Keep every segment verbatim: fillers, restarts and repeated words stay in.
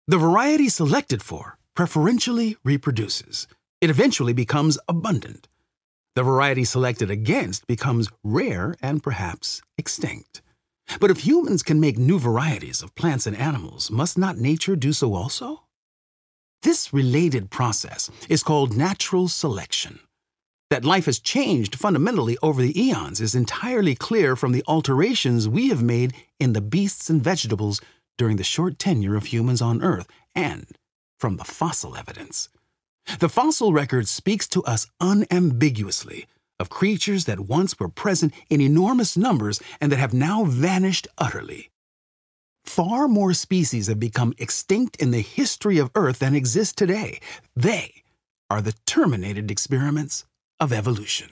The variety selected for preferentially reproduces. It eventually becomes abundant. The variety selected against becomes rare and perhaps extinct. But if humans can make new varieties of plants and animals, must not nature do so also? This related process is called natural selection. That life has changed fundamentally over the eons is entirely clear from the alterations we have made in the beasts and vegetables during the short tenure of humans on Earth, and from the fossil evidence. The fossil record speaks to us unambiguously of creatures that once were present in enormous numbers and that have now vanished utterly. Far more species have become extinct in the history of Earth than exist today. They are the terminated experiments of evolution.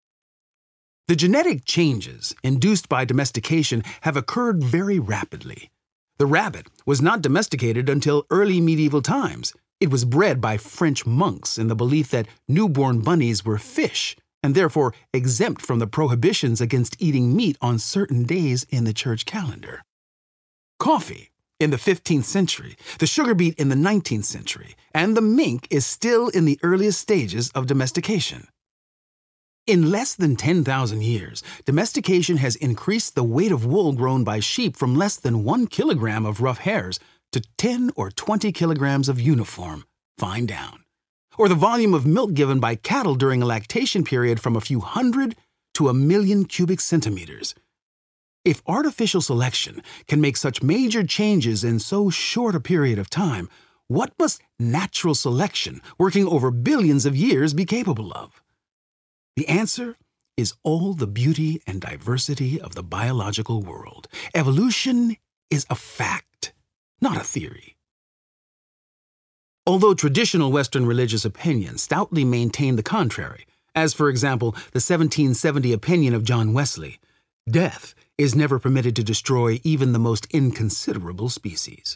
The genetic changes induced by domestication have occurred very rapidly. The rabbit was not domesticated until early medieval times. It was bred by French monks in the belief that newborn bunnies were fish and therefore exempt from the prohibitions against eating meat on certain days in the church calendar. Coffee in the fifteenth century, the sugar beet in the nineteenth century, and the mink is still in the earliest stages of domestication. In less than ten thousand years, domestication has increased the weight of wool grown by sheep from less than one kilogram of rough hairs to ten or twenty kilograms of uniform, fine down, or the volume of milk given by cattle during a lactation period from a few hundred to a million cubic centimeters. If artificial selection can make such major changes in so short a period of time, what must natural selection, working over billions of years, be capable of? The answer is all the beauty and diversity of the biological world. Evolution is a fact, not a theory. Although traditional Western religious opinion stoutly maintain the contrary, as for example the seventeen seventy opinion of John Wesley, death is never permitted to destroy even the most inconsiderable species.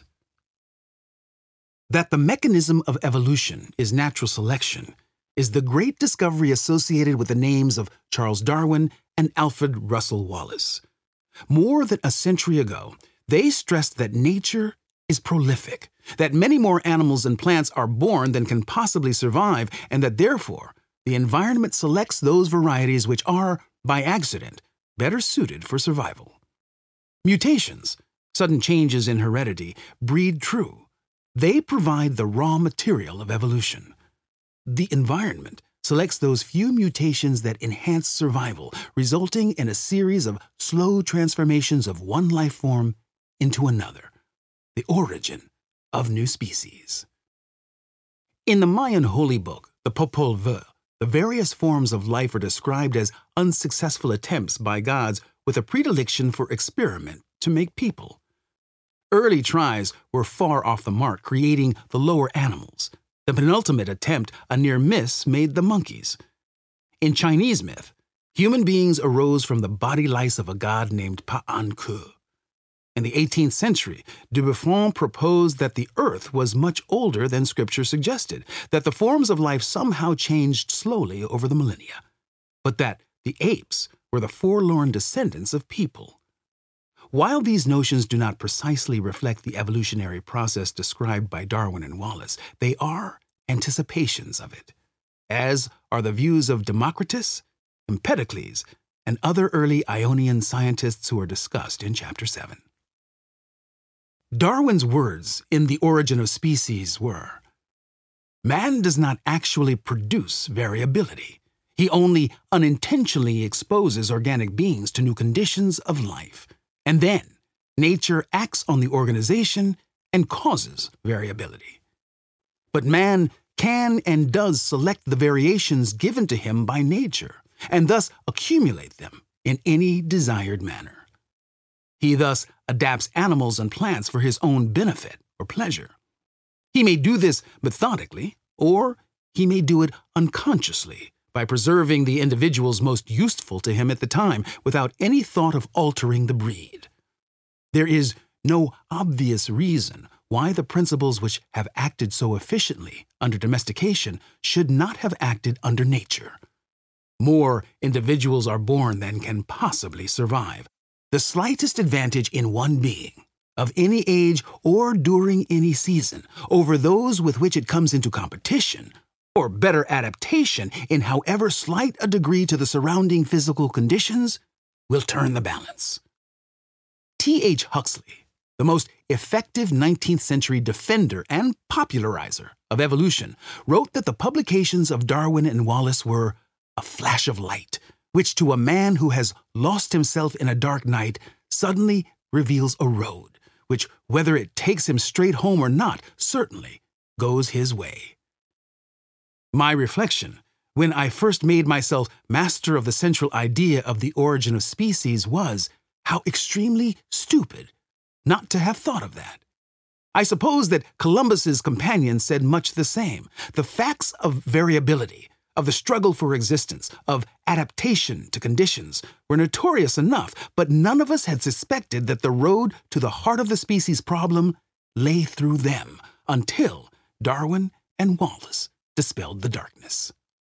That the mechanism of evolution is natural selection is the great discovery associated with the names of Charles Darwin and Alfred Russel Wallace. More than a century ago, they stressed that nature is prolific, that many more animals and plants are born than can possibly survive, and that therefore the environment selects those varieties which are, by accident, better suited for survival. Mutations, sudden changes in heredity, breed true. They provide the raw material of evolution. The environment selects those few mutations that enhance survival, resulting in a series of slow transformations of one life form into another, the origin of new species. In the Mayan holy book, the Popol Vuh, the various forms of life are described as unsuccessful attempts by gods with a predilection for experiment to make people. Early tries were far off the mark, creating the lower animals. The penultimate attempt, a near miss, made the monkeys. In Chinese myth, human beings arose from the body lice of a god named Pa'an-Ku. In the eighteenth century, de Buffon proposed that the earth was much older than scripture suggested, that the forms of life somehow changed slowly over the millennia, but that the apes were the forlorn descendants of people. While these notions do not precisely reflect the evolutionary process described by Darwin and Wallace, they are anticipations of it, as are the views of Democritus, Empedocles, and other early Ionian scientists who are discussed in Chapter seven. Darwin's words in The Origin of Species were, "Man does not actually produce variability. He only unintentionally exposes organic beings to new conditions of life. And then, nature acts on the organization and causes variability. But man can and does select the variations given to him by nature, and thus accumulate them in any desired manner. He thus adapts animals and plants for his own benefit or pleasure. He may do this methodically, or he may do it unconsciously, by preserving the individuals most useful to him at the time without any thought of altering the breed. There is no obvious reason why the principles which have acted so efficiently under domestication should not have acted under nature. More individuals are born than can possibly survive. The slightest advantage in one being of any age or during any season, over those with which it comes into competition, or better adaptation in however slight a degree to the surrounding physical conditions, will turn the balance. T H Huxley, the most effective nineteenth century defender and popularizer of evolution, wrote that the publications of Darwin and Wallace were a flash of light, which to a man who has lost himself in a dark night suddenly reveals a road, which, whether it takes him straight home or not, certainly goes his way. My reflection, when I first made myself master of the central idea of the origin of species, was how extremely stupid not to have thought of that. I suppose that Columbus's companions said much the same. The facts of variability, of the struggle for existence, of adaptation to conditions, were notorious enough, but none of us had suspected that the road to the heart of the species problem lay through them, until Darwin and Wallace dispelled the darkness.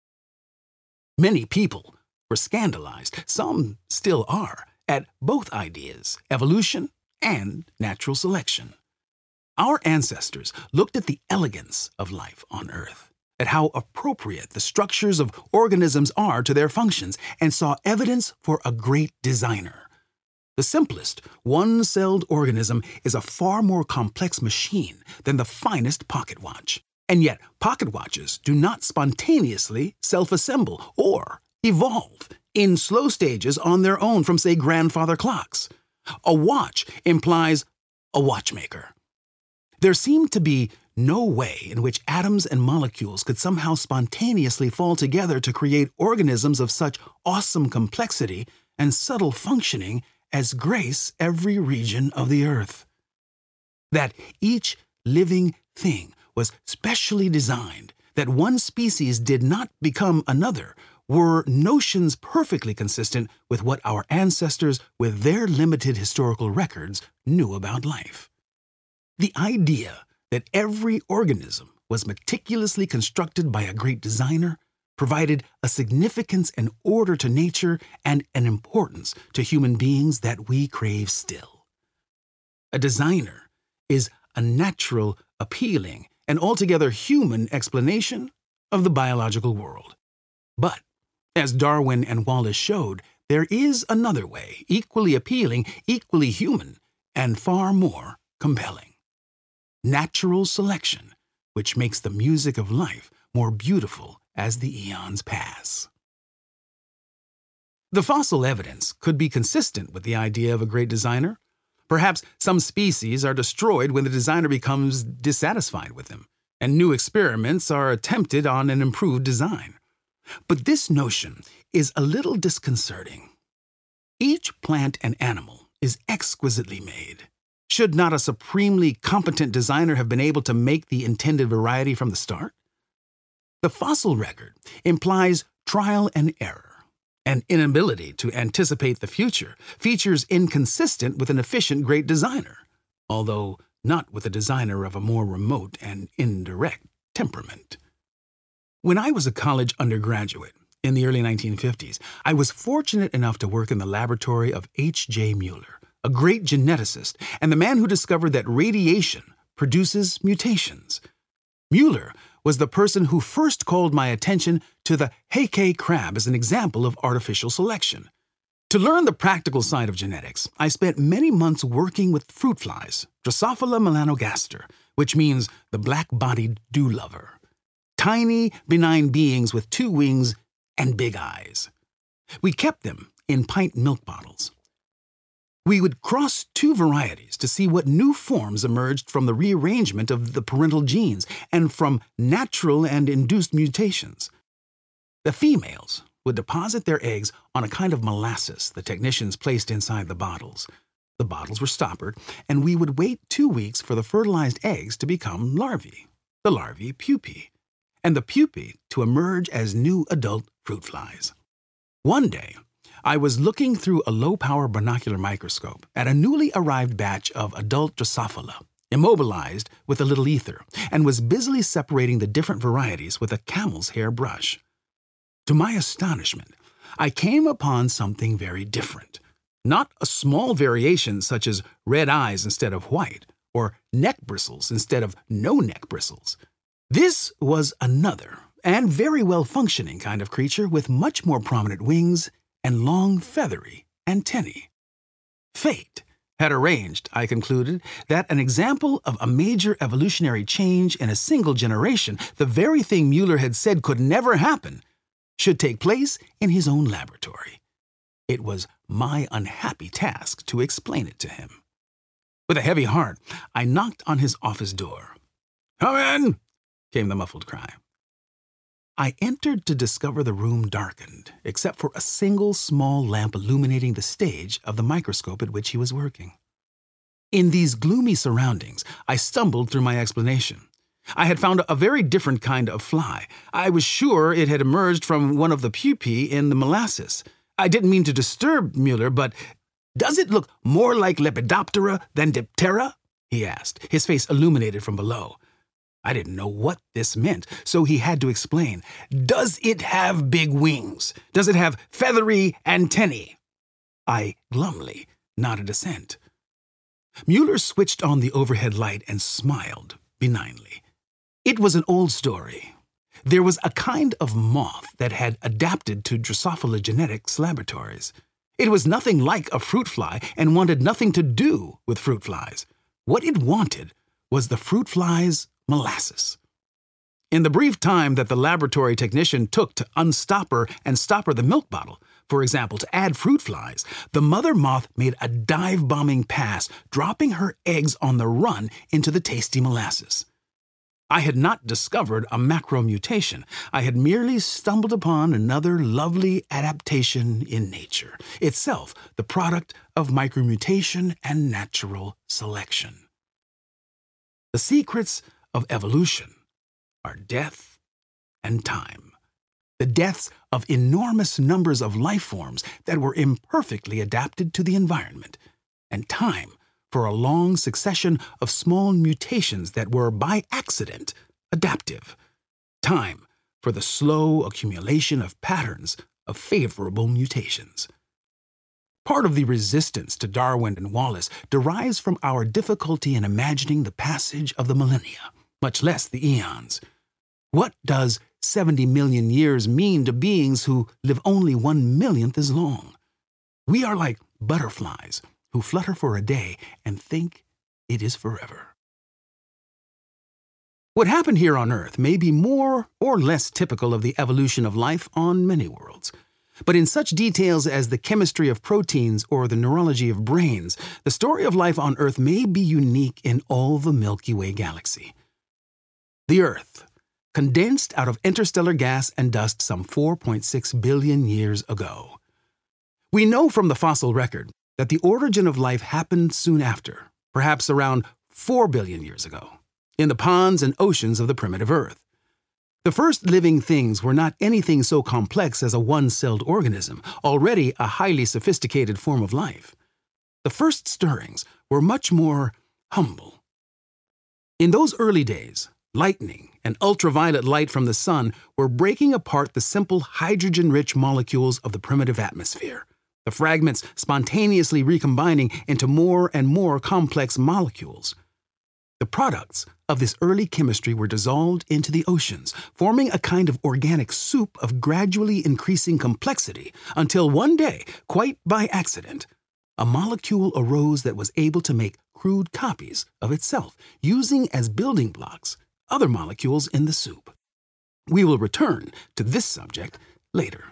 Many people were scandalized, some still are, at both ideas, evolution and natural selection. Our ancestors looked at the elegance of life on Earth, at how appropriate the structures of organisms are to their functions, and saw evidence for a great designer. The simplest, one-celled organism is a far more complex machine than the finest pocket watch. And yet, pocket watches do not spontaneously self-assemble or evolve in slow stages on their own from, say, grandfather clocks. A watch implies a watchmaker. There seemed to be no way in which atoms and molecules could somehow spontaneously fall together to create organisms of such awesome complexity and subtle functioning as grace every region of the earth. That each living thing was specially designed, that one species did not become another, were notions perfectly consistent with what our ancestors, with their limited historical records, knew about life. The idea that every organism was meticulously constructed by a great designer provided a significance and order to nature and an importance to human beings that we crave still. A designer is a natural, appealing, and altogether human explanation of the biological world. But, as Darwin and Wallace showed, there is another way, equally appealing, equally human, and far more compelling. Natural selection, which makes the music of life more beautiful as the eons pass. The fossil evidence could be consistent with the idea of a great designer. Perhaps some species are destroyed when the designer becomes dissatisfied with them, and new experiments are attempted on an improved design. But this notion is a little disconcerting. Each plant and animal is exquisitely made. Should not a supremely competent designer have been able to make the intended variety from the start? The fossil record implies trial and error, an inability to anticipate the future, features inconsistent with an efficient great designer, although not with a designer of a more remote and indirect temperament. When I was a college undergraduate in the early nineteen fifties, I was fortunate enough to work in the laboratory of H J Mueller, a great geneticist, and the man who discovered that radiation produces mutations. Mueller was the person who first called my attention to the Heike crab as an example of artificial selection. To learn the practical side of genetics, I spent many months working with fruit flies, Drosophila melanogaster, which means the black-bodied dew-lover. Tiny, benign beings with two wings and big eyes. We kept them in pint milk bottles. We would cross two varieties to see what new forms emerged from the rearrangement of the parental genes and from natural and induced mutations. The females would deposit their eggs on a kind of molasses the technicians placed inside the bottles. The bottles were stoppered, and we would wait two weeks for the fertilized eggs to become larvae, the larvae pupae, and the pupae to emerge as new adult fruit flies. One day, I was looking through a low-power binocular microscope at a newly arrived batch of adult Drosophila, immobilized with a little ether, and was busily separating the different varieties with a camel's hair brush. To my astonishment, I came upon something very different. Not a small variation such as red eyes instead of white, or neck bristles instead of no neck bristles. This was another, and very well-functioning kind of creature with much more prominent wings and long feathery antennae. Fate had arranged, I concluded, that an example of a major evolutionary change in a single generation, the very thing Mueller had said could never happen, should take place in his own laboratory. It was my unhappy task to explain it to him. With a heavy heart, I knocked on his office door. "Come in," came the muffled cry. I entered to discover the room darkened, except for a single small lamp illuminating the stage of the microscope at which he was working. In these gloomy surroundings, I stumbled through my explanation. I had found a very different kind of fly. I was sure it had emerged from one of the pupae in the molasses. I didn't mean to disturb Mueller, but "Does it look more like Lepidoptera than Diptera?" he asked, his face illuminated from below. I didn't know what this meant, so he had to explain. "Does it have big wings? Does it have feathery antennae?" I glumly nodded assent. Mueller switched on the overhead light and smiled benignly. It was an old story. There was a kind of moth that had adapted to Drosophila Genetics laboratories. It was nothing like a fruit fly and wanted nothing to do with fruit flies. What it wanted was the fruit fly's molasses. In the brief time that the laboratory technician took to unstopper and stopper the milk bottle, for example, to add fruit flies, the mother moth made a dive-bombing pass, dropping her eggs on the run into the tasty molasses. I had not discovered a macromutation. I had merely stumbled upon another lovely adaptation in nature, itself the product of micromutation and natural selection. The secrets of evolution are death and time. The deaths of enormous numbers of life forms that were imperfectly adapted to the environment, and time for a long succession of small mutations that were, by accident, adaptive. Time for the slow accumulation of patterns of favorable mutations. Part of the resistance to Darwin and Wallace derives from our difficulty in imagining the passage of the millennia, much less the eons. What does seventy million years mean to beings who live only one millionth as long? We are like butterflies who flutter for a day and think it is forever. What happened here on Earth may be more or less typical of the evolution of life on many worlds. But in such details as the chemistry of proteins or the neurology of brains, the story of life on Earth may be unique in all the Milky Way galaxy. The Earth, condensed out of interstellar gas and dust some four point six billion years ago. We know from the fossil record that the origin of life happened soon after, perhaps around four billion years ago, in the ponds and oceans of the primitive Earth. The first living things were not anything so complex as a one-celled organism, already a highly sophisticated form of life. The first stirrings were much more humble. In those early days, lightning and ultraviolet light from the sun were breaking apart the simple hydrogen-rich molecules of the primitive atmosphere, the fragments spontaneously recombining into more and more complex molecules. The products of this early chemistry were dissolved into the oceans, forming a kind of organic soup of gradually increasing complexity, until one day, quite by accident, a molecule arose that was able to make crude copies of itself, using as building blocks other molecules in the soup. We will return to this subject later.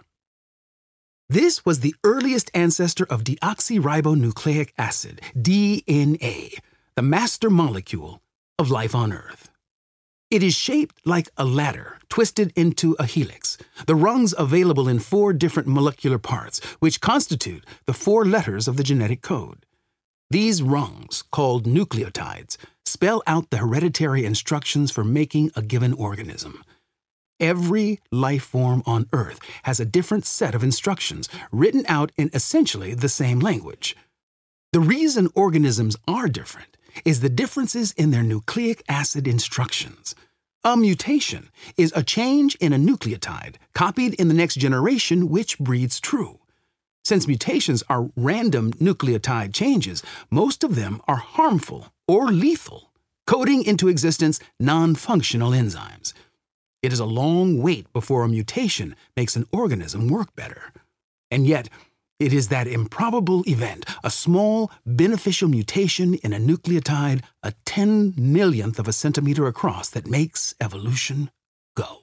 This was the earliest ancestor of deoxyribonucleic acid, D N A, the master molecule of life on Earth. It is shaped like a ladder twisted into a helix, the rungs available in four different molecular parts, which constitute the four letters of the genetic code. These rungs, called nucleotides, spell out the hereditary instructions for making a given organism. Every life form on Earth has a different set of instructions, written out in essentially the same language. The reason organisms are different is the differences in their nucleic acid instructions. A mutation is a change in a nucleotide copied in the next generation which breeds true. Since mutations are random nucleotide changes, most of them are harmful or lethal, coding into existence non-functional enzymes. It is a long wait before a mutation makes an organism work better. And yet, it is that improbable event, a small, beneficial mutation in a nucleotide a ten millionth of a centimeter across, that makes evolution go.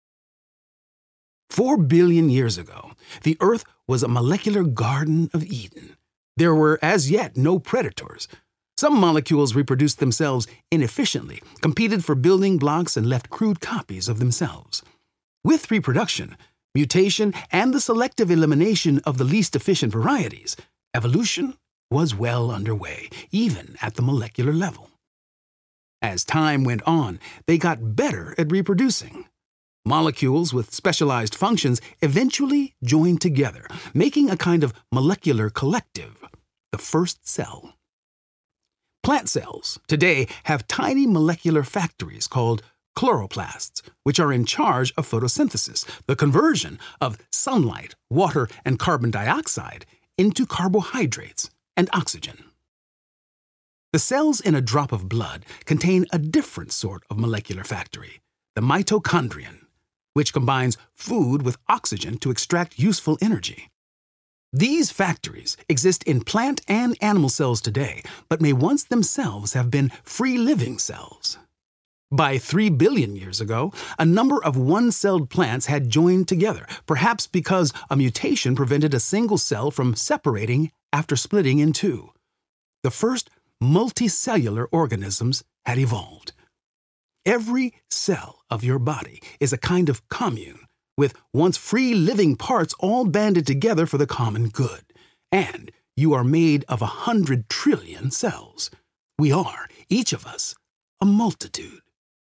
Four billion years ago, the Earth was a molecular Garden of Eden. There were as yet no predators. Some molecules reproduced themselves inefficiently, competed for building blocks, and left crude copies of themselves. With reproduction, mutation, and the selective elimination of the least efficient varieties, evolution was well underway, even at the molecular level. As time went on, they got better at reproducing. Molecules with specialized functions eventually joined together, making a kind of molecular collective, the first cell. Plant cells today have tiny molecular factories called chloroplasts, which are in charge of photosynthesis, the conversion of sunlight, water, and carbon dioxide into carbohydrates and oxygen. The cells in a drop of blood contain a different sort of molecular factory, the mitochondrion, which combines food with oxygen to extract useful energy. These factories exist in plant and animal cells today, but may once themselves have been free-living cells. By three billion years ago, a number of one-celled plants had joined together, perhaps because a mutation prevented a single cell from separating after splitting in two. The first multicellular organisms had evolved. Every cell of your body is a kind of commune, with once free-living parts all banded together for the common good. And you are made of a hundred trillion cells. We are, each of us, a multitude.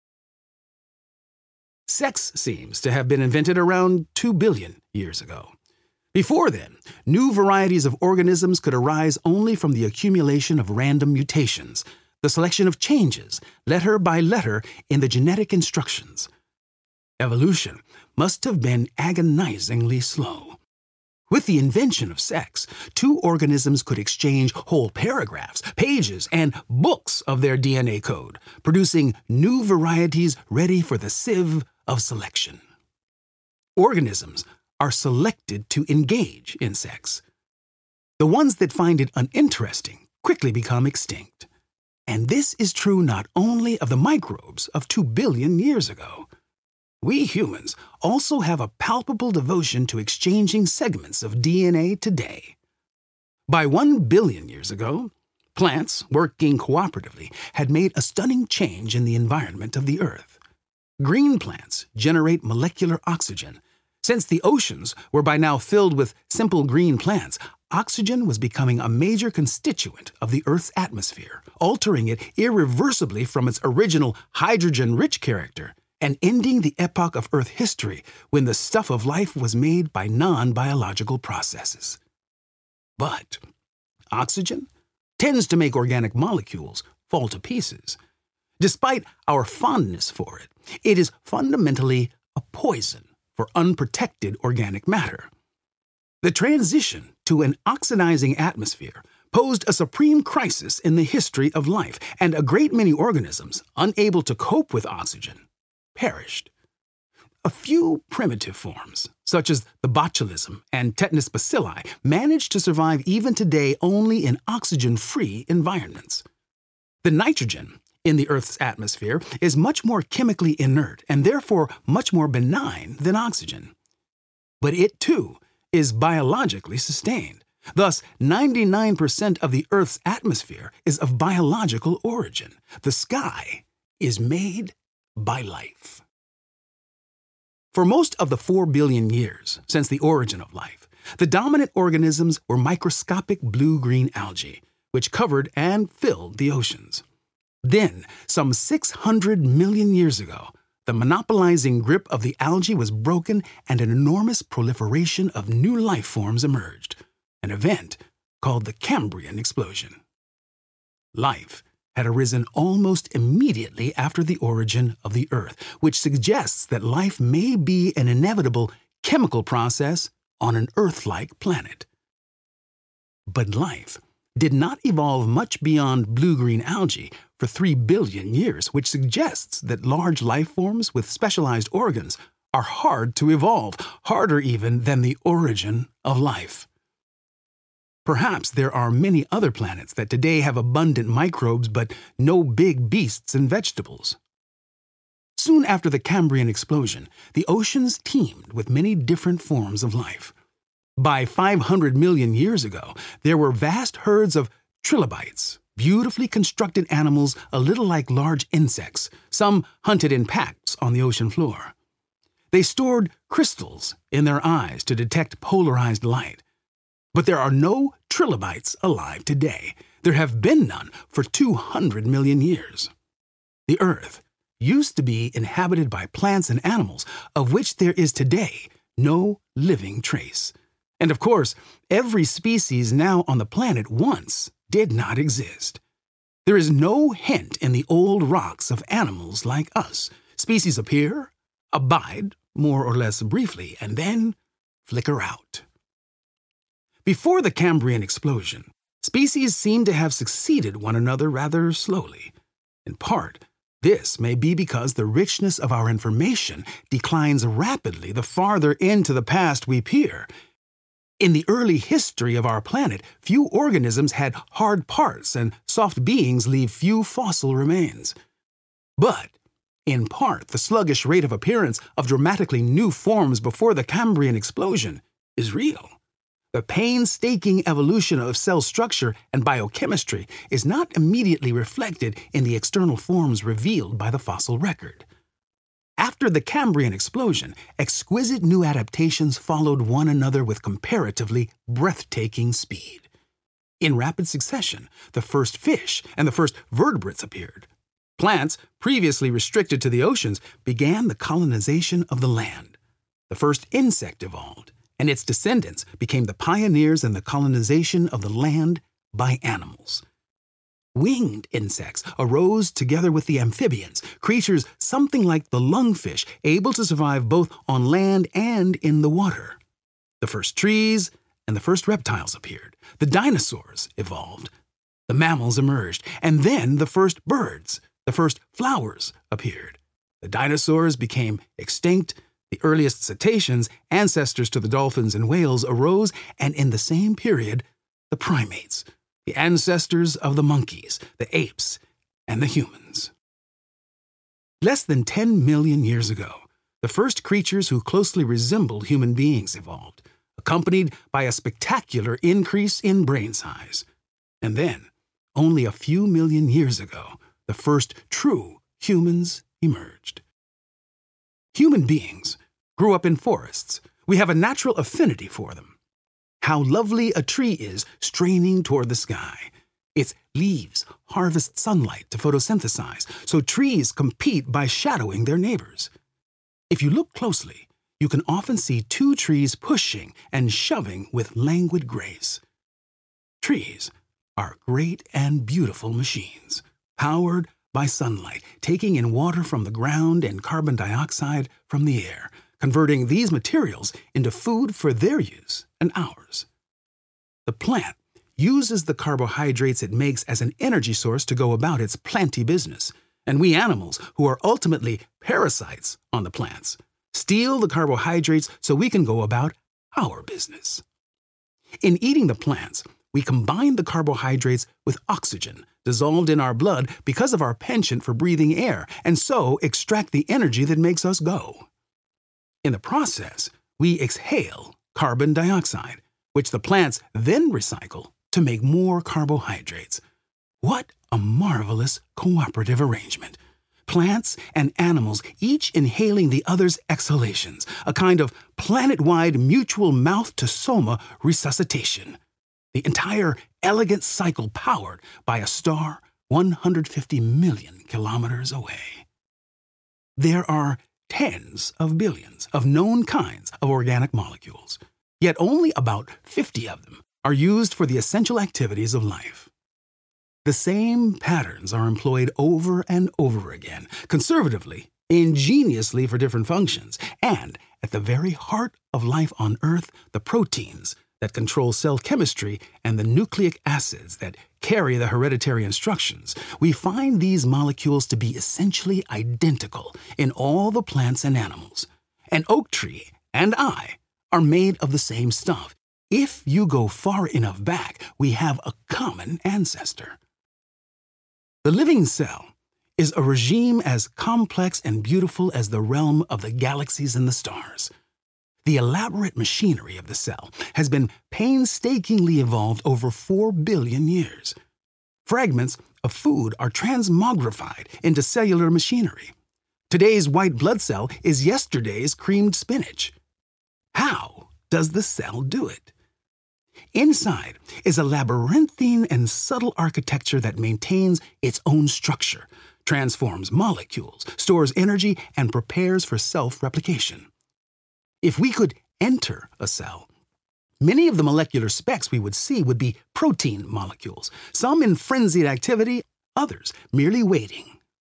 Sex seems to have been invented around two billion years ago. Before then, new varieties of organisms could arise only from the accumulation of random mutations, the selection of changes, letter by letter, in the genetic instructions. Evolution must have been agonizingly slow. With the invention of sex, two organisms could exchange whole paragraphs, pages, and books of their D N A code, producing new varieties ready for the sieve of selection. Organisms are selected to engage in sex. The ones that find it uninteresting quickly become extinct. And this is true not only of the microbes of two billion years ago. We humans also have a palpable devotion to exchanging segments of D N A today. By one billion years ago, plants, working cooperatively, had made a stunning change in the environment of the Earth. Green plants generate molecular oxygen. Since the oceans were by now filled with simple green plants, oxygen was becoming a major constituent of the Earth's atmosphere, altering it irreversibly from its original hydrogen-rich character, and ending the epoch of Earth history when the stuff of life was made by non-biological processes. But oxygen tends to make organic molecules fall to pieces. Despite our fondness for it, it is fundamentally a poison for unprotected organic matter. The transition to an oxidizing atmosphere posed a supreme crisis in the history of life, and a great many organisms, unable to cope with oxygen, perished. A few primitive forms, such as the botulism and tetanus bacilli, managed to survive even today only in oxygen-free environments. The nitrogen in the Earth's atmosphere is much more chemically inert and therefore much more benign than oxygen. But it, too, is biologically sustained. Thus, ninety-nine percent of the Earth's atmosphere is of biological origin. The sky is made by life. For most of the four billion years since the origin of life, the dominant organisms were microscopic blue-green algae, which covered and filled the oceans. Then, some six hundred million years ago, the monopolizing grip of the algae was broken and an enormous proliferation of new life forms emerged, an event called the Cambrian explosion. Life had arisen almost immediately after the origin of the Earth, which suggests that life may be an inevitable chemical process on an Earth-like planet. But life did not evolve much beyond blue-green algae for three billion years, which suggests that large life forms with specialized organs are hard to evolve, harder even than the origin of life. Perhaps there are many other planets that today have abundant microbes but no big beasts and vegetables. Soon after the Cambrian explosion, the oceans teemed with many different forms of life. By five hundred million years ago, there were vast herds of trilobites, beautifully constructed animals a little like large insects. Some hunted in packs on the ocean floor. They stored crystals in their eyes to detect polarized light. But there are no trilobites alive today. There have been none for two hundred million years. The Earth used to be inhabited by plants and animals, of which there is today no living trace. And of course, every species now on the planet once did not exist. There is no hint in the old rocks of animals like us. Species appear, abide more or less briefly, and then flicker out. Before the Cambrian explosion, species seem to have succeeded one another rather slowly. In part, this may be because the richness of our information declines rapidly the farther into the past we peer. In the early history of our planet, few organisms had hard parts and soft beings leave few fossil remains. But, in part, the sluggish rate of appearance of dramatically new forms before the Cambrian explosion is real. The painstaking evolution of cell structure and biochemistry is not immediately reflected in the external forms revealed by the fossil record. After the Cambrian explosion, exquisite new adaptations followed one another with comparatively breathtaking speed. In rapid succession, the first fish and the first vertebrates appeared. Plants, previously restricted to the oceans, began the colonization of the land. The first insect evolved, and its descendants became the pioneers in the colonization of the land by animals. Winged insects arose together with the amphibians, creatures something like the lungfish, able to survive both on land and in the water. The first trees and the first reptiles appeared. The dinosaurs evolved. The mammals emerged. And then the first birds, the first flowers appeared. The dinosaurs became extinct. The earliest cetaceans, ancestors to the dolphins and whales, arose, and in the same period, the primates, the ancestors of the monkeys, the apes, and the humans. Less than ten million years ago, the first creatures who closely resembled human beings evolved, accompanied by a spectacular increase in brain size. And then, only a few million years ago, the first true humans emerged. Human beings grew up in forests. We have a natural affinity for them. How lovely a tree is straining toward the sky. Its leaves harvest sunlight to photosynthesize, so trees compete by shadowing their neighbors. If you look closely, you can often see two trees pushing and shoving with languid grace. Trees are great and beautiful machines, powered by sunlight, taking in water from the ground and carbon dioxide from the air, converting these materials into food for their use and ours. The plant uses the carbohydrates it makes as an energy source to go about its planty business, and we animals, who are ultimately parasites on the plants, steal the carbohydrates so we can go about our business. In eating the plants, we combine the carbohydrates with oxygen dissolved in our blood because of our penchant for breathing air, and so extract the energy that makes us go. In the process, we exhale carbon dioxide, which the plants then recycle to make more carbohydrates. What a marvelous cooperative arrangement! Plants and animals each inhaling the other's exhalations, a kind of planet-wide mutual mouth-to-soma resuscitation. The entire elegant cycle powered by a star one hundred fifty million kilometers away. There are tens of billions of known kinds of organic molecules, yet only about fifty of them are used for the essential activities of life. The same patterns are employed over and over again, conservatively, ingeniously for different functions, and at the very heart of life on Earth, the proteins, that control cell chemistry and the nucleic acids that carry the hereditary instructions, we find these molecules to be essentially identical in all the plants and animals. An oak tree and I are made of the same stuff. If you go far enough back, we have a common ancestor. The living cell is a regime as complex and beautiful as the realm of the galaxies and the stars. The elaborate machinery of the cell has been painstakingly evolved over four billion years. Fragments of food are transmogrified into cellular machinery. Today's white blood cell is yesterday's creamed spinach. How does the cell do it? Inside is a labyrinthine and subtle architecture that maintains its own structure, transforms molecules, stores energy, and prepares for self-replication. If we could enter a cell, many of the molecular specs we would see would be protein molecules, some in frenzied activity, others merely waiting.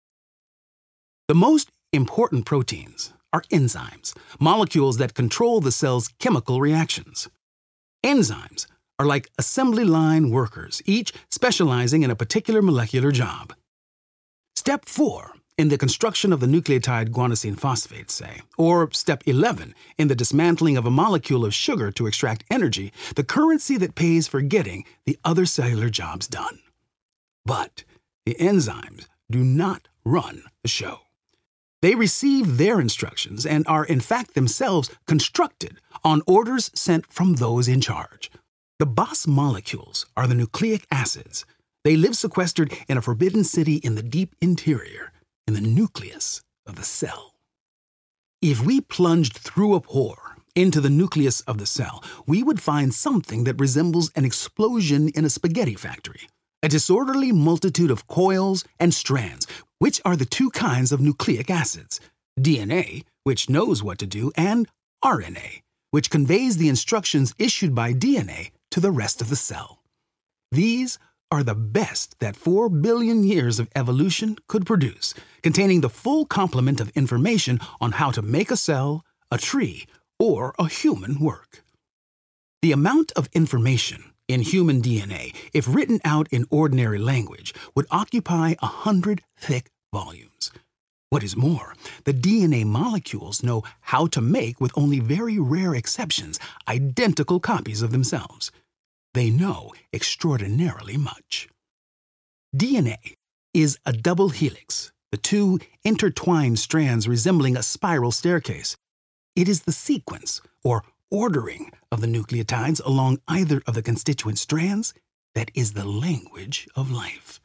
The most important proteins are enzymes, molecules that control the cell's chemical reactions. Enzymes are like assembly line workers, each specializing in a particular molecular job. Step four in the construction of the nucleotide guanosine phosphate, say, or step eleven in the dismantling of a molecule of sugar to extract energy, the currency that pays for getting the other cellular jobs done. But the enzymes do not run the show. They receive their instructions and are in fact themselves constructed on orders sent from those in charge. The boss molecules are the nucleic acids. They live sequestered in a forbidden city in the deep interior, in the nucleus of the cell. If we plunged through a pore into the nucleus of the cell, we would find something that resembles an explosion in a spaghetti factory, a disorderly multitude of coils and strands, which are the two kinds of nucleic acids, D N A, which knows what to do, and R N A, which conveys the instructions issued by D N A to the rest of the cell. These are the best that four billion years of evolution could produce, containing the full complement of information on how to make a cell, a tree, or a human work. The amount of information in human D N A, if written out in ordinary language, would occupy a hundred thick volumes. What is more, the D N A molecules know how to make, with only very rare exceptions, identical copies of themselves. They know extraordinarily much. D N A is a double helix, the two intertwined strands resembling a spiral staircase. It is the sequence, or ordering, of the nucleotides along either of the constituent strands that is the language of life.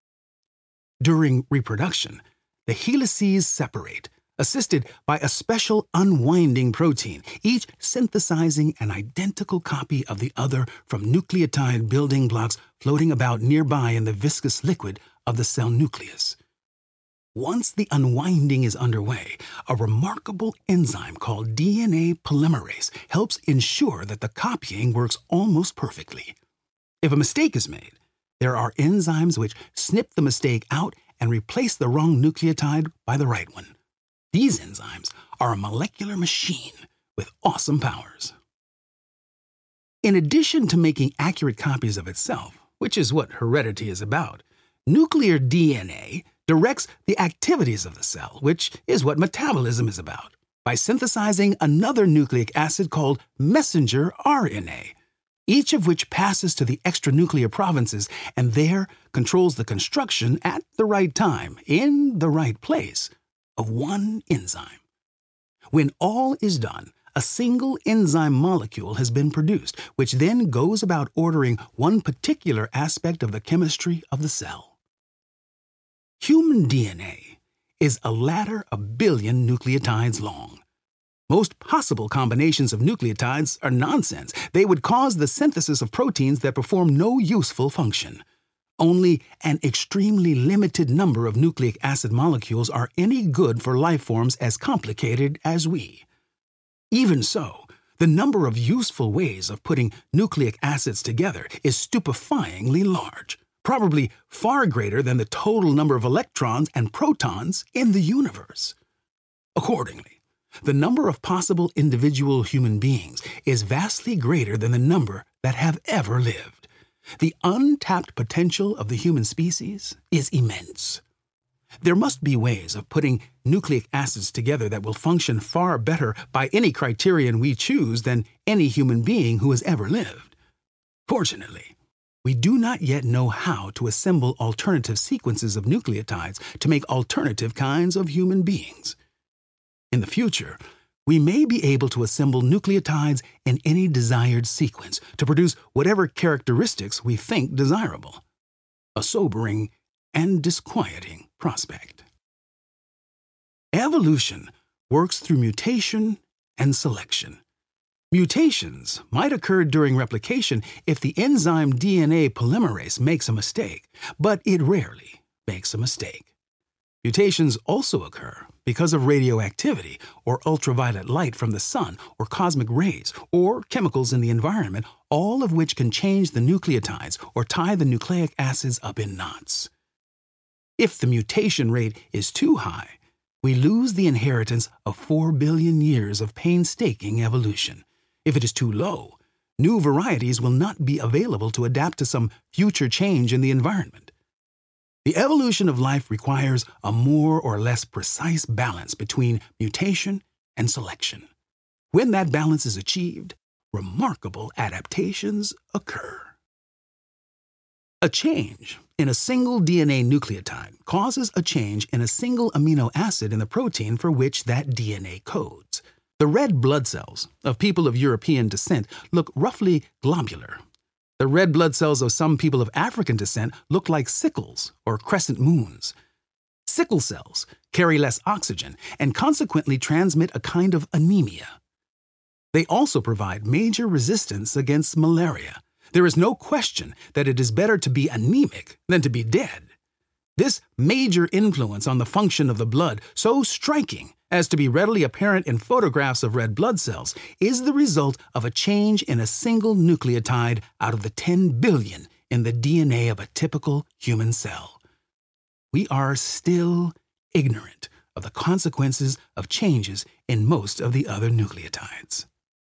During reproduction, the helices separate, assisted by a special unwinding protein, each synthesizing an identical copy of the other from nucleotide building blocks floating about nearby in the viscous liquid of the cell nucleus. Once the unwinding is underway, a remarkable enzyme called D N A polymerase helps ensure that the copying works almost perfectly. If a mistake is made, there are enzymes which snip the mistake out and replace the wrong nucleotide by the right one. These enzymes are a molecular machine with awesome powers. In addition to making accurate copies of itself, which is what heredity is about, nuclear D N A directs the activities of the cell, which is what metabolism is about, by synthesizing another nucleic acid called messenger R N A, each of which passes to the extranuclear provinces and there controls the construction at the right time, in the right place, of one enzyme. When all is done, a single enzyme molecule has been produced, which then goes about ordering one particular aspect of the chemistry of the cell. Human D N A is a ladder a billion nucleotides long. Most possible combinations of nucleotides are nonsense. They would cause the synthesis of proteins that perform no useful function. Only an extremely limited number of nucleic acid molecules are any good for life forms as complicated as we. Even so, the number of useful ways of putting nucleic acids together is stupefyingly large, probably far greater than the total number of electrons and protons in the universe. Accordingly, The number of possible individual human beings is vastly greater than the number that have ever lived. The untapped potential of the human species is immense. There must be ways of putting nucleic acids together that will function far better by any criterion we choose than any human being who has ever lived. Fortunately, we do not yet know how to assemble alternative sequences of nucleotides to make alternative kinds of human beings. In the future, we may be able to assemble nucleotides in any desired sequence to produce whatever characteristics we think desirable. A sobering and disquieting prospect. Evolution works through mutation and selection. Mutations might occur during replication if the enzyme D N A polymerase makes a mistake, but it rarely makes a mistake. Mutations also occur because of radioactivity or ultraviolet light from the sun or cosmic rays or chemicals in the environment, all of which can change the nucleotides or tie the nucleic acids up in knots. If the mutation rate is too high, we lose the inheritance of four billion years of painstaking evolution. If it is too low, new varieties will not be available to adapt to some future change in the environment. The evolution of life requires a more or less precise balance between mutation and selection. When that balance is achieved, remarkable adaptations occur. A change in a single D N A nucleotide causes a change in a single amino acid in the protein for which that D N A codes. The red blood cells of people of European descent look roughly globular. The red blood cells of some people of African descent look like sickles or crescent moons. Sickle cells carry less oxygen and consequently transmit a kind of anemia. They also provide major resistance against malaria. There is no question that it is better to be anemic than to be dead. This major influence on the function of the blood, so striking as to be readily apparent in photographs of red blood cells, is the result of a change in a single nucleotide out of the ten billion in the D N A of a typical human cell. We are still ignorant of the consequences of changes in most of the other nucleotides.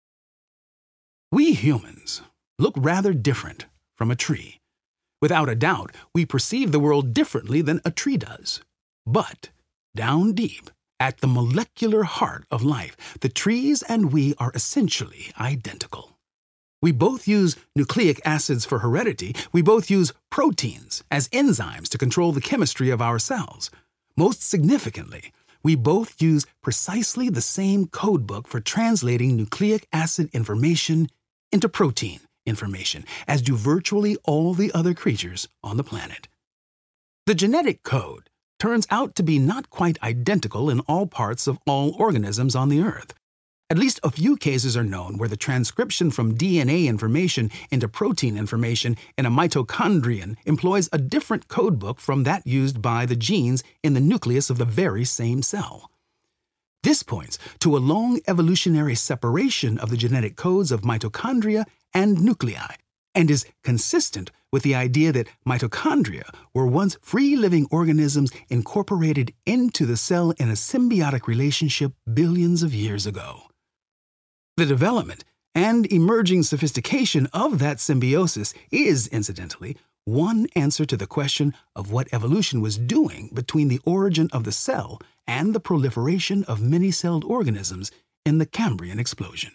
We humans look rather different from a tree. Without a doubt, we perceive the world differently than a tree does. But, down deep, at the molecular heart of life, the trees and we are essentially identical. We both use nucleic acids for heredity. We both use proteins as enzymes to control the chemistry of our cells. Most significantly, we both use precisely the same codebook for translating nucleic acid information into protein information, as do virtually all the other creatures on the planet. The genetic code turns out to be not quite identical in all parts of all organisms on the Earth. At least a few cases are known where the transcription from D N A information into protein information in a mitochondrion employs a different codebook from that used by the genes in the nucleus of the very same cell. This points to a long evolutionary separation of the genetic codes of mitochondria and nuclei, and is consistent with the idea that mitochondria were once free-living organisms incorporated into the cell in a symbiotic relationship billions of years ago. The development and emerging sophistication of that symbiosis is, incidentally, one answer to the question of what evolution was doing between the origin of the cell and the proliferation of many-celled organisms in the Cambrian explosion.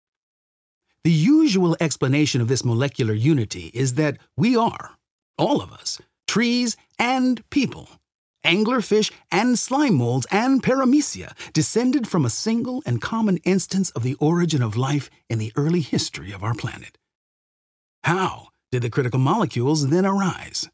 The usual explanation of this molecular unity is that we are, all of us, trees and people, anglerfish and slime molds and paramecia, descended from a single and common instance of the origin of life in the early history of our planet. How did the critical molecules then arise?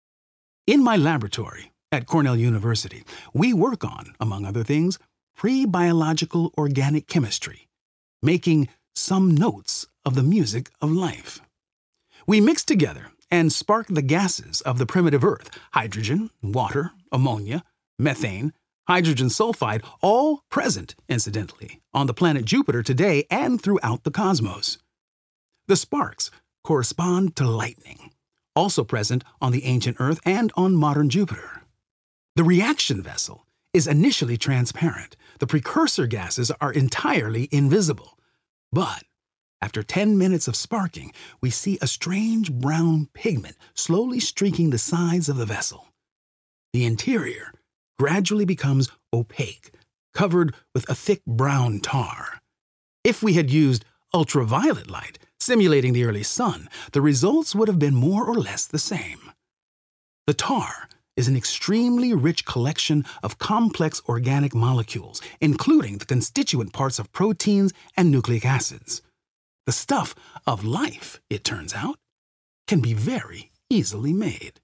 In my laboratory at Cornell University, we work on, among other things, pre-biological organic chemistry, making some notes of the music of life. We mix together and spark the gases of the primitive Earth, hydrogen, water, ammonia, methane, hydrogen sulfide, all present, incidentally, on the planet Jupiter today and throughout the cosmos. The sparks correspond to lightning, also present on the ancient Earth and on modern Jupiter. The reaction vessel is initially transparent. The precursor gases are entirely invisible. But after ten minutes of sparking, we see a strange brown pigment slowly streaking the sides of the vessel. The interior gradually becomes opaque, covered with a thick brown tar. If we had used ultraviolet light, simulating the early sun, the results would have been more or less the same. The tar is an extremely rich collection of complex organic molecules, including the constituent parts of proteins and nucleic acids. The stuff of life, it turns out, can be very easily made.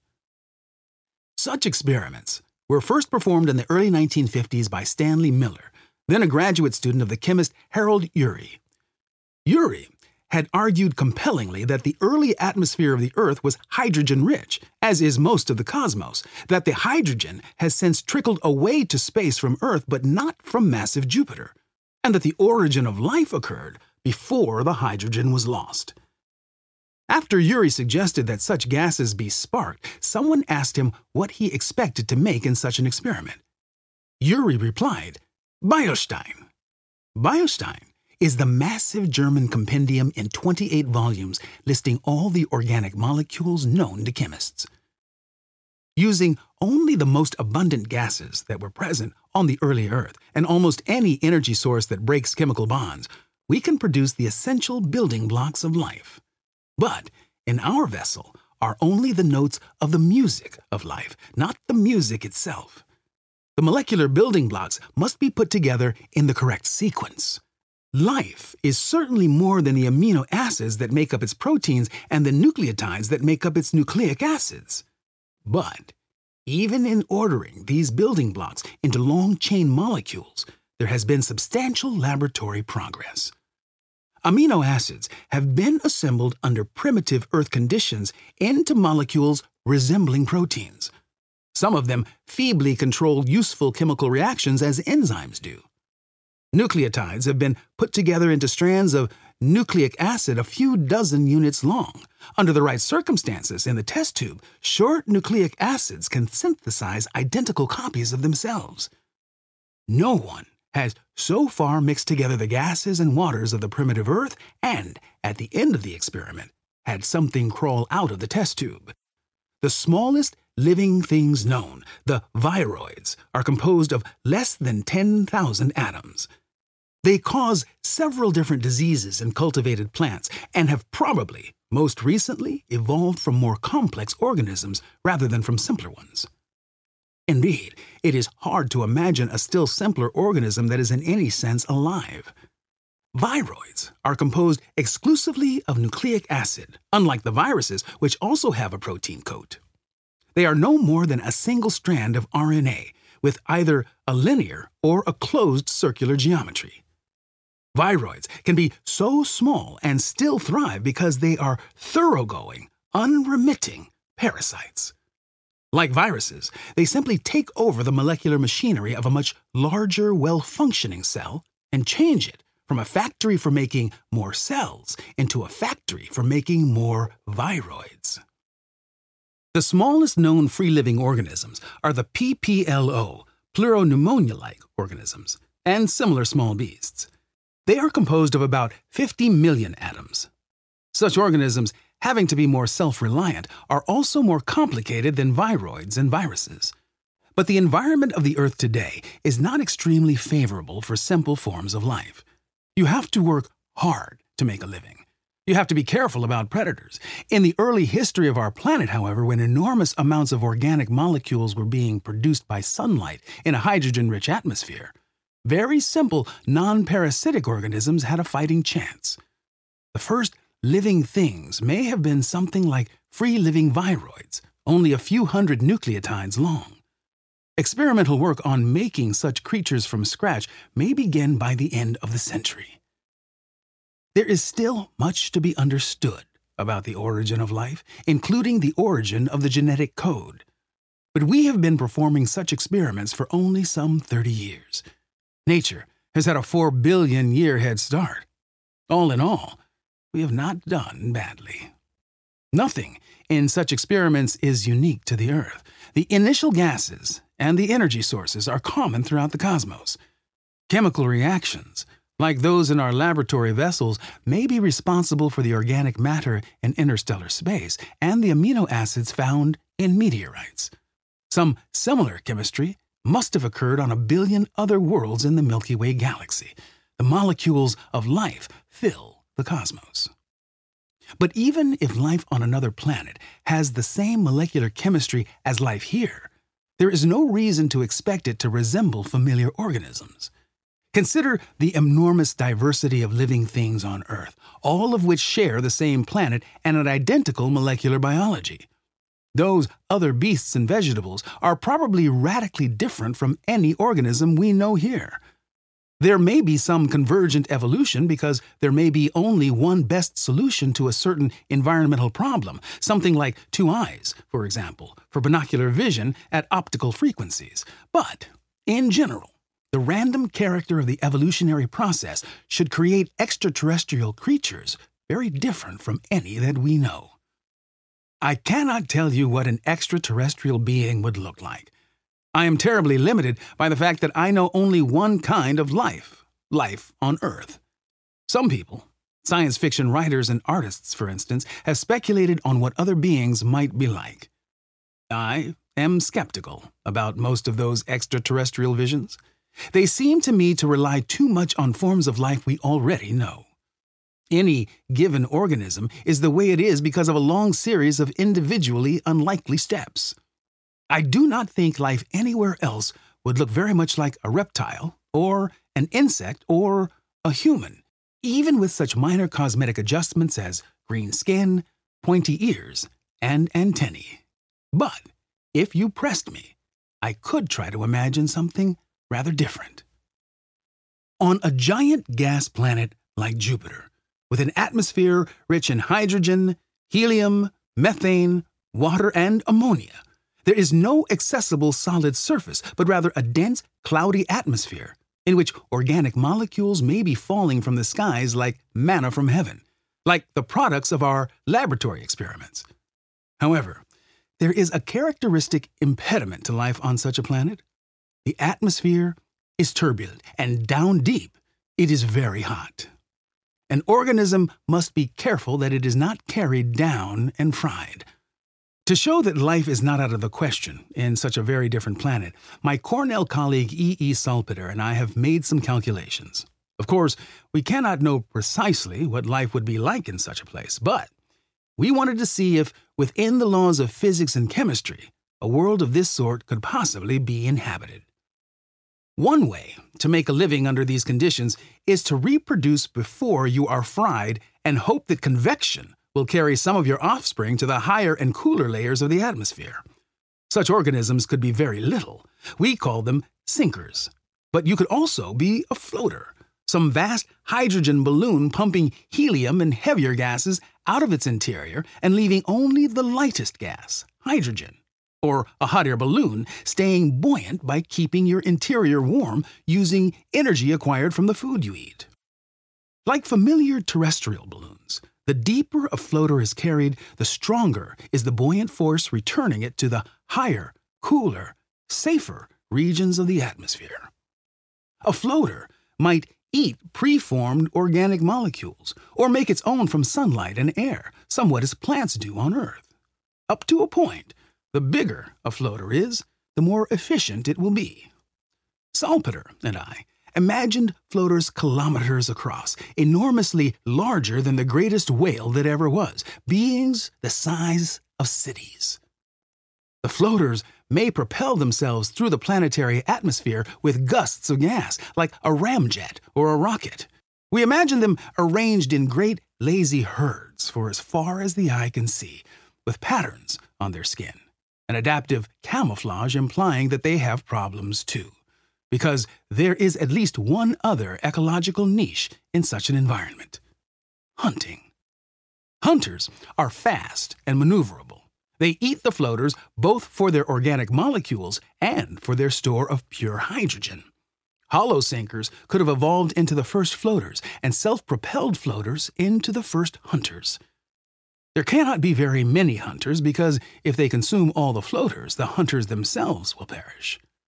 Such experiments were first performed in the early nineteen fifties by Stanley Miller, then a graduate student of the chemist Harold Urey. Urey had argued compellingly that the early atmosphere of the Earth was hydrogen-rich, as is most of the cosmos, that the hydrogen has since trickled away to space from Earth but not from massive Jupiter, and that the origin of life occurred before the hydrogen was lost. After Urey suggested that such gases be sparked, someone asked him what he expected to make in such an experiment. Urey replied, Beilstein. Beilstein is the massive German compendium in twenty-eight volumes listing all the organic molecules known to chemists. Using only the most abundant gases that were present on the early Earth and almost any energy source that breaks chemical bonds, we can produce the essential building blocks of life. But in our vessel are only the notes of the music of life, not the music itself. The molecular building blocks must be put together in the correct sequence. Life is certainly more than the amino acids that make up its proteins and the nucleotides that make up its nucleic acids. But even in ordering these building blocks into long-chain molecules, there has been substantial laboratory progress. Amino acids have been assembled under primitive Earth conditions into molecules resembling proteins. Some of them feebly control useful chemical reactions as enzymes do. Nucleotides have been put together into strands of nucleic acid a few dozen units long. Under the right circumstances in the test tube, short nucleic acids can synthesize identical copies of themselves. No one has so far mixed together the gases and waters of the primitive Earth and, at the end of the experiment, had something crawl out of the test tube. The smallest living things known, the viroids, are composed of less than ten thousand atoms. They cause several different diseases in cultivated plants and have probably, most recently, evolved from more complex organisms rather than from simpler ones. Indeed, it is hard to imagine a still simpler organism that is in any sense alive. Viroids are composed exclusively of nucleic acid, unlike the viruses, which also have a protein coat. They are no more than a single strand of R N A, with either a linear or a closed circular geometry. Viroids can be so small and still thrive because they are thoroughgoing, unremitting parasites. Like viruses, they simply take over the molecular machinery of a much larger, well-functioning cell and change it from a factory for making more cells into a factory for making more viroids. The smallest known free-living organisms are the P P L O, pleuropneumonia-like organisms, and similar small beasts. They are composed of about fifty million atoms. Such organisms, having to be more self-reliant, are also more complicated than viroids and viruses. But the environment of the Earth today is not extremely favorable for simple forms of life. You have to work hard to make a living. You have to be careful about predators. In the early history of our planet, however, when enormous amounts of organic molecules were being produced by sunlight in a hydrogen-rich atmosphere, very simple, non-parasitic organisms had a fighting chance. The first living things may have been something like free-living viroids, only a few hundred nucleotides long. Experimental work on making such creatures from scratch may begin by the end of the century. There is still much to be understood about the origin of life, including the origin of the genetic code. But we have been performing such experiments for only some thirty years. Nature has had a four billion year head start. All in all, we have not done badly. Nothing in such experiments is unique to the Earth. The initial gases and the energy sources are common throughout the cosmos. Chemical reactions, like those in our laboratory vessels, may be responsible for the organic matter in interstellar space and the amino acids found in meteorites. Some similar chemistry must have occurred on a billion other worlds in the Milky Way galaxy. The molecules of life fill the cosmos. But even if life on another planet has the same molecular chemistry as life here, there is no reason to expect it to resemble familiar organisms. Consider the enormous diversity of living things on Earth, all of which share the same planet and an identical molecular biology. Those other beasts and vegetables are probably radically different from any organism we know here. There may be some convergent evolution because there may be only one best solution to a certain environmental problem, something like two eyes, for example, for binocular vision at optical frequencies. But, in general, the random character of the evolutionary process should create extraterrestrial creatures very different from any that we know. I cannot tell you what an extraterrestrial being would look like. I am terribly limited by the fact that I know only one kind of life, life on Earth. Some people, science fiction writers and artists, for instance, have speculated on what other beings might be like. I am skeptical about most of those extraterrestrial visions. They seem to me to rely too much on forms of life we already know. Any given organism is the way it is because of a long series of individually unlikely steps. I do not think life anywhere else would look very much like a reptile, or an insect, or a human, even with such minor cosmetic adjustments as green skin, pointy ears, and antennae. But if you pressed me, I could try to imagine something rather different. On a giant gas planet like Jupiter, with an atmosphere rich in hydrogen, helium, methane, water, and ammonia, there is no accessible solid surface, but rather a dense, cloudy atmosphere in which organic molecules may be falling from the skies like manna from heaven, like the products of our laboratory experiments. However, there is a characteristic impediment to life on such a planet. The atmosphere is turbulent, and down deep, it is very hot. An organism must be careful that it is not carried down and fried. To show that life is not out of the question in such a very different planet, my Cornell colleague E E Salpeter and I have made some calculations. Of course, we cannot know precisely what life would be like in such a place, but we wanted to see if, within the laws of physics and chemistry, a world of this sort could possibly be inhabited. One way to make a living under these conditions is to reproduce before you are fried and hope that convection will carry some of your offspring to the higher and cooler layers of the atmosphere. Such organisms could be very little. We call them sinkers. But you could also be a floater, some vast hydrogen balloon pumping helium and heavier gases out of its interior and leaving only the lightest gas, hydrogen. Or a hot air balloon staying buoyant by keeping your interior warm using energy acquired from the food you eat. Like familiar terrestrial balloons, the deeper a floater is carried, the stronger is the buoyant force returning it to the higher, cooler, safer regions of the atmosphere. A floater might eat preformed organic molecules or make its own from sunlight and air, somewhat as plants do on Earth. Up to a point, the bigger a floater is, the more efficient it will be. Salpeter and I imagined floaters kilometers across, enormously larger than the greatest whale that ever was, beings the size of cities. The floaters may propel themselves through the planetary atmosphere with gusts of gas, like a ramjet or a rocket. We imagine them arranged in great lazy herds for as far as the eye can see, with patterns on their skin. An adaptive camouflage implying that they have problems too, because there is at least one other ecological niche in such an environment: hunting. Hunters are fast and maneuverable. They eat the floaters both for their organic molecules and for their store of pure hydrogen. Hollow sinkers could have evolved into the first floaters, and self-propelled floaters into the first hunters. There cannot be very many hunters because if they consume all the floaters, the hunters themselves will perish.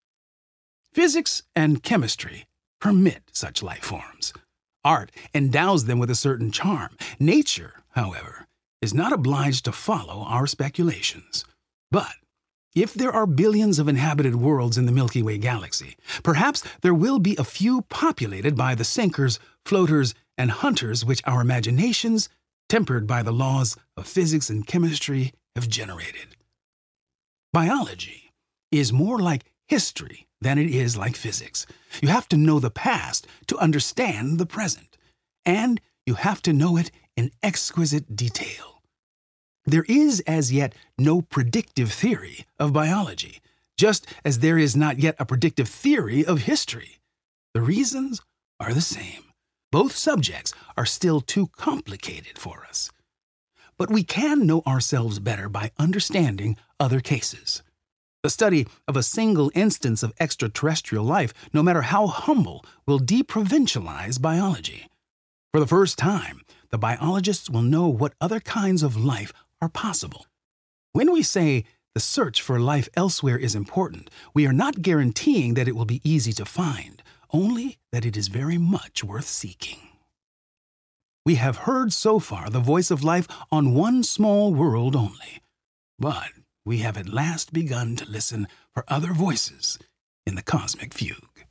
Physics and chemistry permit such life forms. Art endows them with a certain charm. Nature, however, is not obliged to follow our speculations. But if there are billions of inhabited worlds in the Milky Way galaxy, perhaps there will be a few populated by the sinkers, floaters, and hunters which our imaginations, tempered by the laws of physics and chemistry, have generated. Biology is more like history than it is like physics. You have to know the past to understand the present, and you have to know it in exquisite detail. There is as yet no predictive theory of biology, just as there is not yet a predictive theory of history. The reasons are the same. Both subjects are still too complicated for us. But we can know ourselves better by understanding other cases. The study of a single instance of extraterrestrial life, no matter how humble, will deprovincialize biology. For the first time, the biologists will know what other kinds of life are possible. When we say the search for life elsewhere is important, we are not guaranteeing that it will be easy to find, only that it is very much worth seeking. We have heard so far the voice of life on one small world only, but we have at last begun to listen for other voices in the cosmic fugue.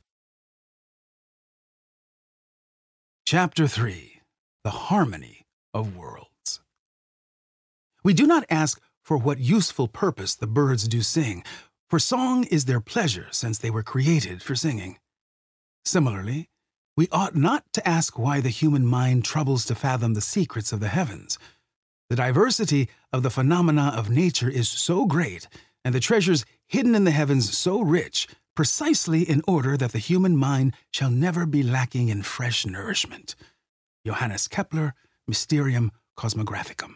Chapter three. The Harmony of Worlds. We do not ask for what useful purpose the birds do sing, for song is their pleasure since they were created for singing. Similarly, we ought not to ask why the human mind troubles to fathom the secrets of the heavens. The diversity of the phenomena of nature is so great, and the treasures hidden in the heavens so rich, precisely in order that the human mind shall never be lacking in fresh nourishment. Johannes Kepler, Mysterium Cosmographicum.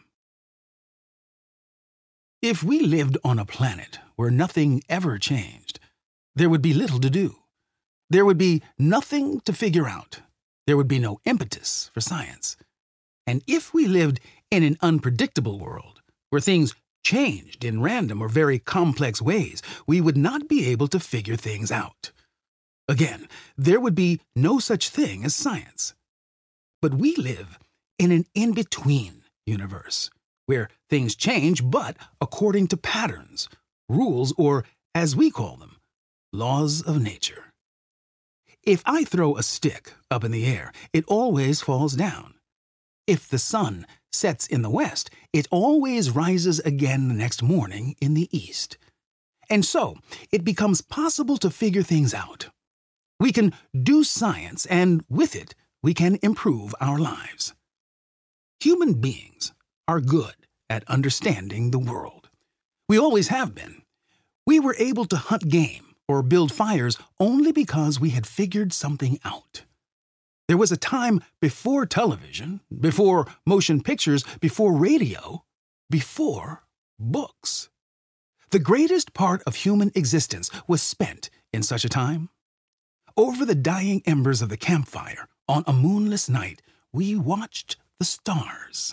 If we lived on a planet where nothing ever changed, there would be little to do. There would be nothing to figure out. There would be no impetus for science. And if we lived in an unpredictable world, where things changed in random or very complex ways, we would not be able to figure things out. Again, there would be no such thing as science. But we live in an in-between universe, where things change, but according to patterns, rules, or, as we call them, laws of nature. If I throw a stick up in the air, it always falls down. If the sun sets in the west, it always rises again the next morning in the east. And so, it becomes possible to figure things out. We can do science, and with it, we can improve our lives. Human beings are good at understanding the world. We always have been. We were able to hunt game or build fires only because we had figured something out. There was a time before television, before motion pictures, before radio, before books. The greatest part of human existence was spent in such a time. Over the dying embers of the campfire, on a moonless night, we watched the stars.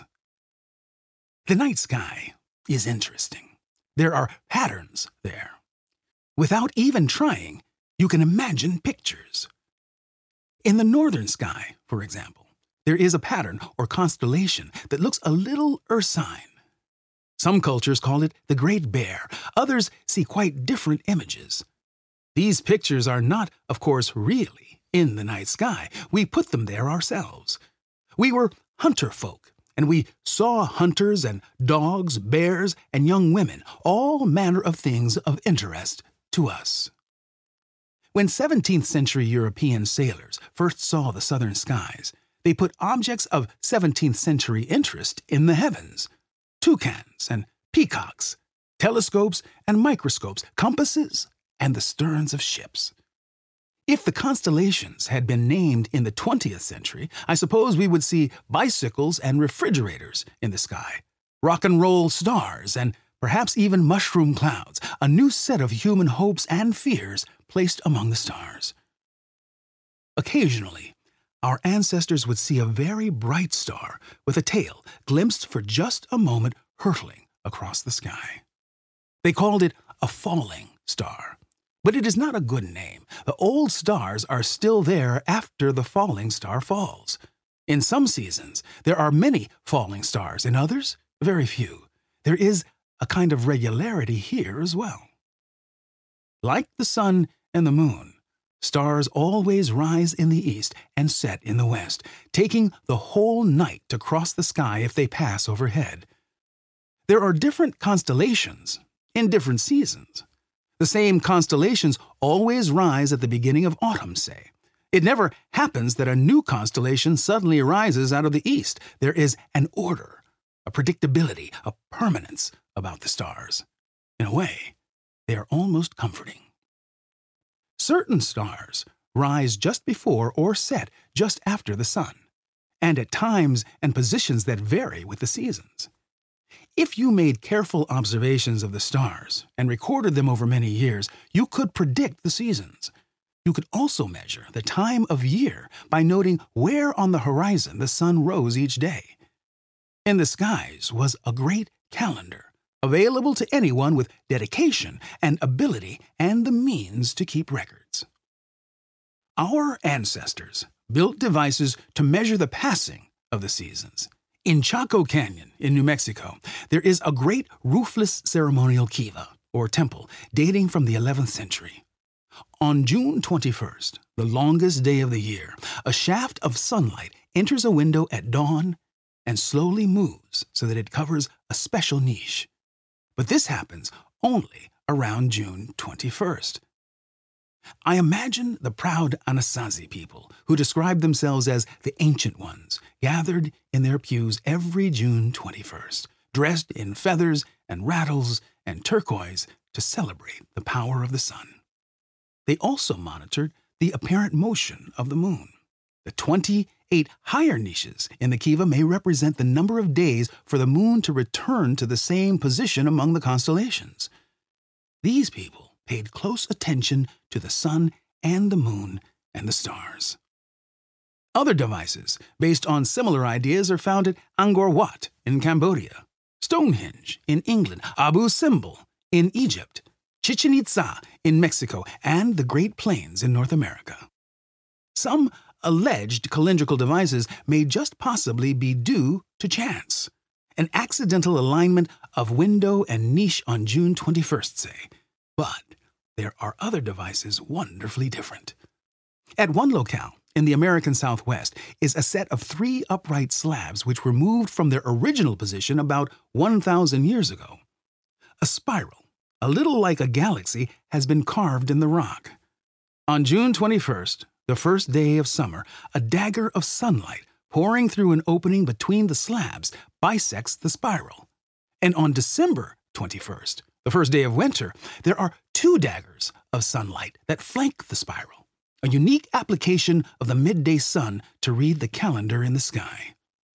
The night sky is interesting. There are patterns there. Without even trying, you can imagine pictures. In the northern sky, for example, there is a pattern or constellation that looks a little ursine. Some cultures call it the Great Bear. Others see quite different images. These pictures are not, of course, really in the night sky. We put them there ourselves. We were hunter folk, and we saw hunters and dogs, bears, and young women, all manner of things of interest to us. When seventeenth century European sailors first saw the southern skies, they put objects of seventeenth century interest in the heavens: toucans and peacocks, telescopes and microscopes, compasses, and the sterns of ships. If the constellations had been named in the twentieth century, I suppose we would see bicycles and refrigerators in the sky, rock and roll stars, and perhaps even mushroom clouds, a new set of human hopes and fears placed among the stars. Occasionally, our ancestors would see a very bright star with a tail glimpsed for just a moment hurtling across the sky. They called it a falling star, But it is not a good name. The old stars are still there after the falling star falls. In some seasons, there are many falling stars. In others, very few. There is a kind of regularity here as well. Like the sun and the moon, stars always rise in the east and set in the west, taking the whole night to cross the sky if they pass overhead. There are different constellations in different seasons. The same constellations always rise at the beginning of autumn, say. It never happens that a new constellation suddenly arises out of the east. There is an order, a predictability, a permanence about the stars. In a way, they are almost comforting. Certain stars rise just before or set just after the sun, and at times and positions that vary with the seasons. If you made careful observations of the stars and recorded them over many years, you could predict the seasons. You could also measure the time of year by noting where on the horizon the sun rose each day. In the skies was a great calendar, available to anyone with dedication and ability and the means to keep records. Our ancestors built devices to measure the passing of the seasons. In Chaco Canyon, in New Mexico, there is a great roofless ceremonial kiva, or temple, dating from the eleventh century. On June twenty-first, the longest day of the year, a shaft of sunlight enters a window at dawn and slowly moves so that it covers a special niche. But this happens only around June twenty-first. I imagine the proud Anasazi people, who describe themselves as the Ancient Ones, gathered in their pews every June twenty-first, dressed in feathers and rattles and turquoise to celebrate the power of the sun. They also monitored the apparent motion of the moon. The twenty-eight higher niches in the kiva may represent the number of days for the moon to return to the same position among the constellations. These people paid close attention to the sun and the moon and the stars. Other devices based on similar ideas are found at Angkor Wat in Cambodia, Stonehenge in England, Abu Simbel in Egypt, Chichen Itza in Mexico, and the Great Plains in North America. Some alleged calendrical devices may just possibly be due to chance, an accidental alignment of window and niche on June twenty-first, say. But there are other devices wonderfully different. At one locale in the American Southwest is a set of three upright slabs which were moved from their original position about one thousand years ago. A spiral, a little like a galaxy, has been carved in the rock. On June twenty-first, the first day of summer, a dagger of sunlight pouring through an opening between the slabs bisects the spiral. And on December twenty-first, the first day of winter, there are two daggers of sunlight that flank the spiral, a unique application of the midday sun to read the calendar in the sky.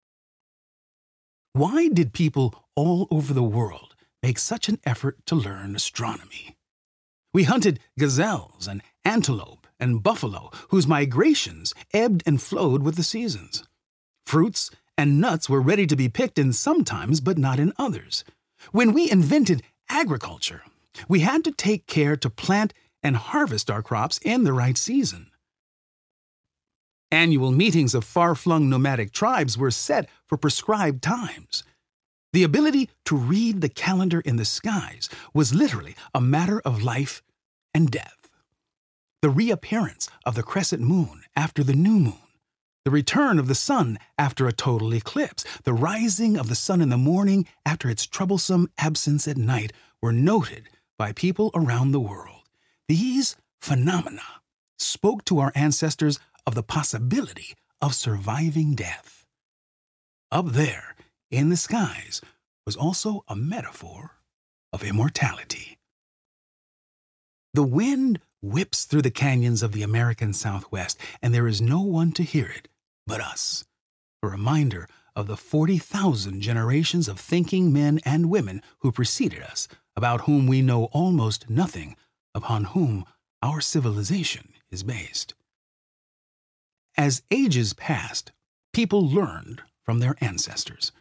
Why did people all over the world make such an effort to learn astronomy? We hunted gazelles and antelope and buffalo, whose migrations ebbed and flowed with the seasons. Fruits and nuts were ready to be picked in some times, but not in others. When we invented agriculture, we had to take care to plant and harvest our crops in the right season. Annual meetings of far-flung nomadic tribes were set for prescribed times. The ability to read the calendar in the skies was literally a matter of life and death. The reappearance of the crescent moon after the new moon, the return of the sun after a total eclipse, the rising of the sun in the morning after its troublesome absence at night were noted by people around the world. These phenomena spoke to our ancestors of the possibility of surviving death. Up there, in the skies, was also a metaphor of immortality. The wind whips through the canyons of the American Southwest, and there is no one to hear it but us, a reminder of the forty thousand generations of thinking men and women who preceded us, about whom we know almost nothing, upon whom our civilization is based. As ages passed, people learned from their ancestors.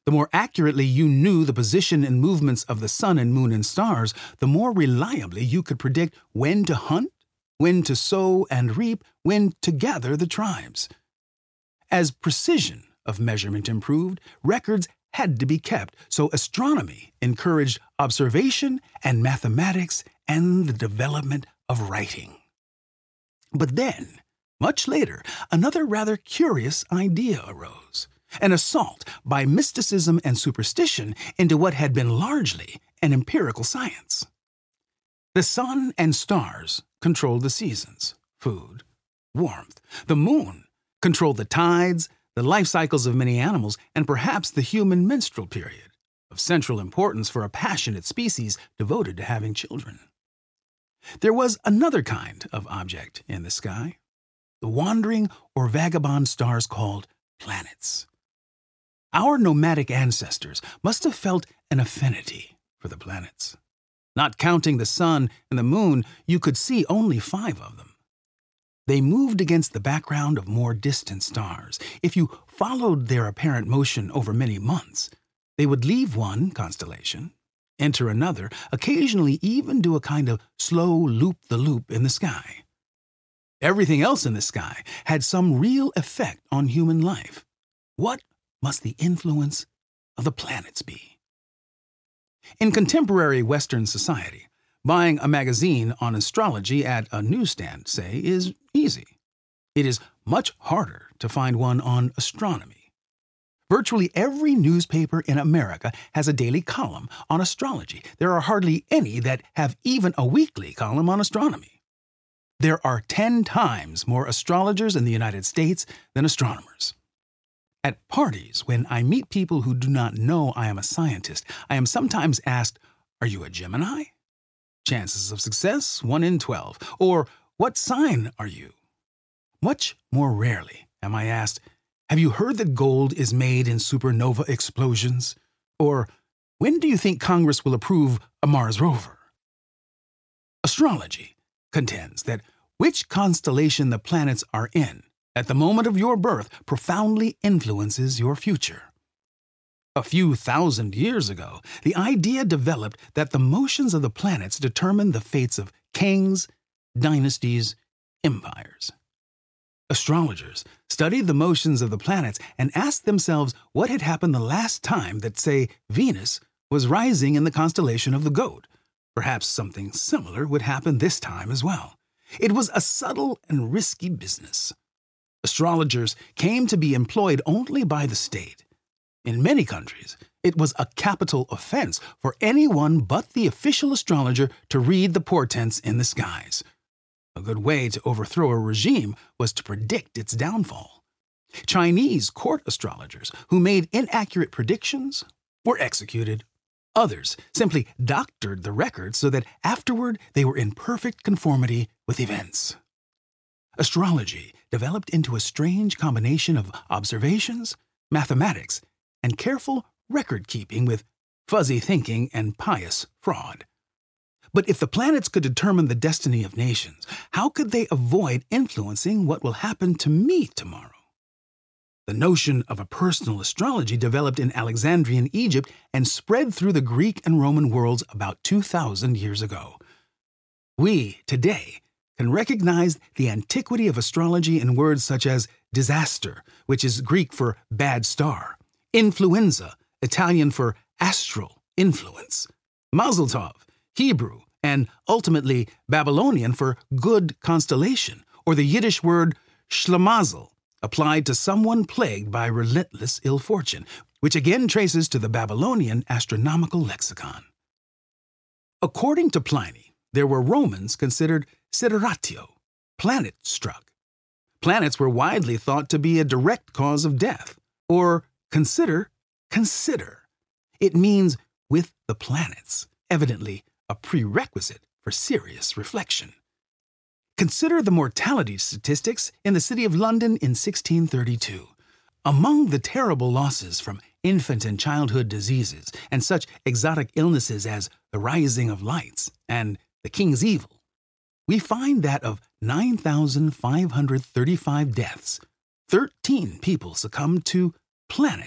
The more accurately you knew the position and movements of the sun and moon and stars, the more reliably you could predict when to hunt, when to sow and reap, when to gather the tribes. As precision of measurement improved, records had to be kept, so astronomy encouraged observation and mathematics and the development of writing. But then, much later, another rather curious idea arose. An assault by mysticism and superstition into what had been largely an empirical science. The sun and stars controlled the seasons, food, warmth. The moon controlled the tides, the life cycles of many animals, and perhaps the human menstrual period, of central importance for a passionate species devoted to having children. There was another kind of object in the sky, the wandering or vagabond stars called planets. Our nomadic ancestors must have felt an affinity for the planets. Not counting the sun and the moon, you could see only five of them. They moved against the background of more distant stars. If you followed their apparent motion over many months, they would leave one constellation, enter another, occasionally even do a kind of slow loop-the-loop in the sky. Everything else in the sky had some real effect on human life. What must the influence of the planets be? In contemporary Western society, buying a magazine on astrology at a newsstand, say, is easy. It is much harder to find one on astronomy. Virtually every newspaper in America has a daily column on astrology. There are hardly any that have even a weekly column on astronomy. There are ten times more astrologers in the United States than astronomers. At parties, when I meet people who do not know I am a scientist, I am sometimes asked, "Are you a Gemini?" Chances of success, one in twelve. Or, "What sign are you?" Much more rarely am I asked, "Have you heard that gold is made in supernova explosions?" Or, "When do you think Congress will approve a Mars rover?" Astrology contends that which constellation the planets are in at the moment of your birth profoundly influences your future. A few thousand years ago, the idea developed that the motions of the planets determine the fates of kings, dynasties, empires. Astrologers studied the motions of the planets and asked themselves what had happened the last time that, say, Venus was rising in the constellation of the Goat. Perhaps something similar would happen this time as well. It was a subtle and risky business. Astrologers came to be employed only by the state. In many countries, it was a capital offense for anyone but the official astrologer to read the portents in the skies. A good way to overthrow a regime was to predict its downfall. Chinese court astrologers who made inaccurate predictions were executed. Others simply doctored the records so that afterward they were in perfect conformity with events. Astrology developed into a strange combination of observations, mathematics, and careful record-keeping with fuzzy thinking and pious fraud. But if the planets could determine the destiny of nations, how could they avoid influencing what will happen to me tomorrow? The notion of a personal astrology developed in Alexandrian Egypt and spread through the Greek and Roman worlds about two thousand years ago. We, today, can recognize the antiquity of astrology in words such as disaster, which is Greek for bad star, influenza, Italian for astral influence, Mazel Tov, Hebrew, and ultimately Babylonian for good constellation, or the Yiddish word shlemazel, applied to someone plagued by relentless ill fortune, which again traces to the Babylonian astronomical lexicon. According to Pliny, there were Romans considered sideratio, planet-struck. Planets were widely thought to be a direct cause of death. Or consider, consider. It means with the planets, evidently a prerequisite for serious reflection. Consider the mortality statistics in the city of London in sixteen thirty-two. Among the terrible losses from infant and childhood diseases and such exotic illnesses as the rising of lights and the king's evil, we find that of nine thousand five hundred thirty-five deaths, thirteen people succumbed to planet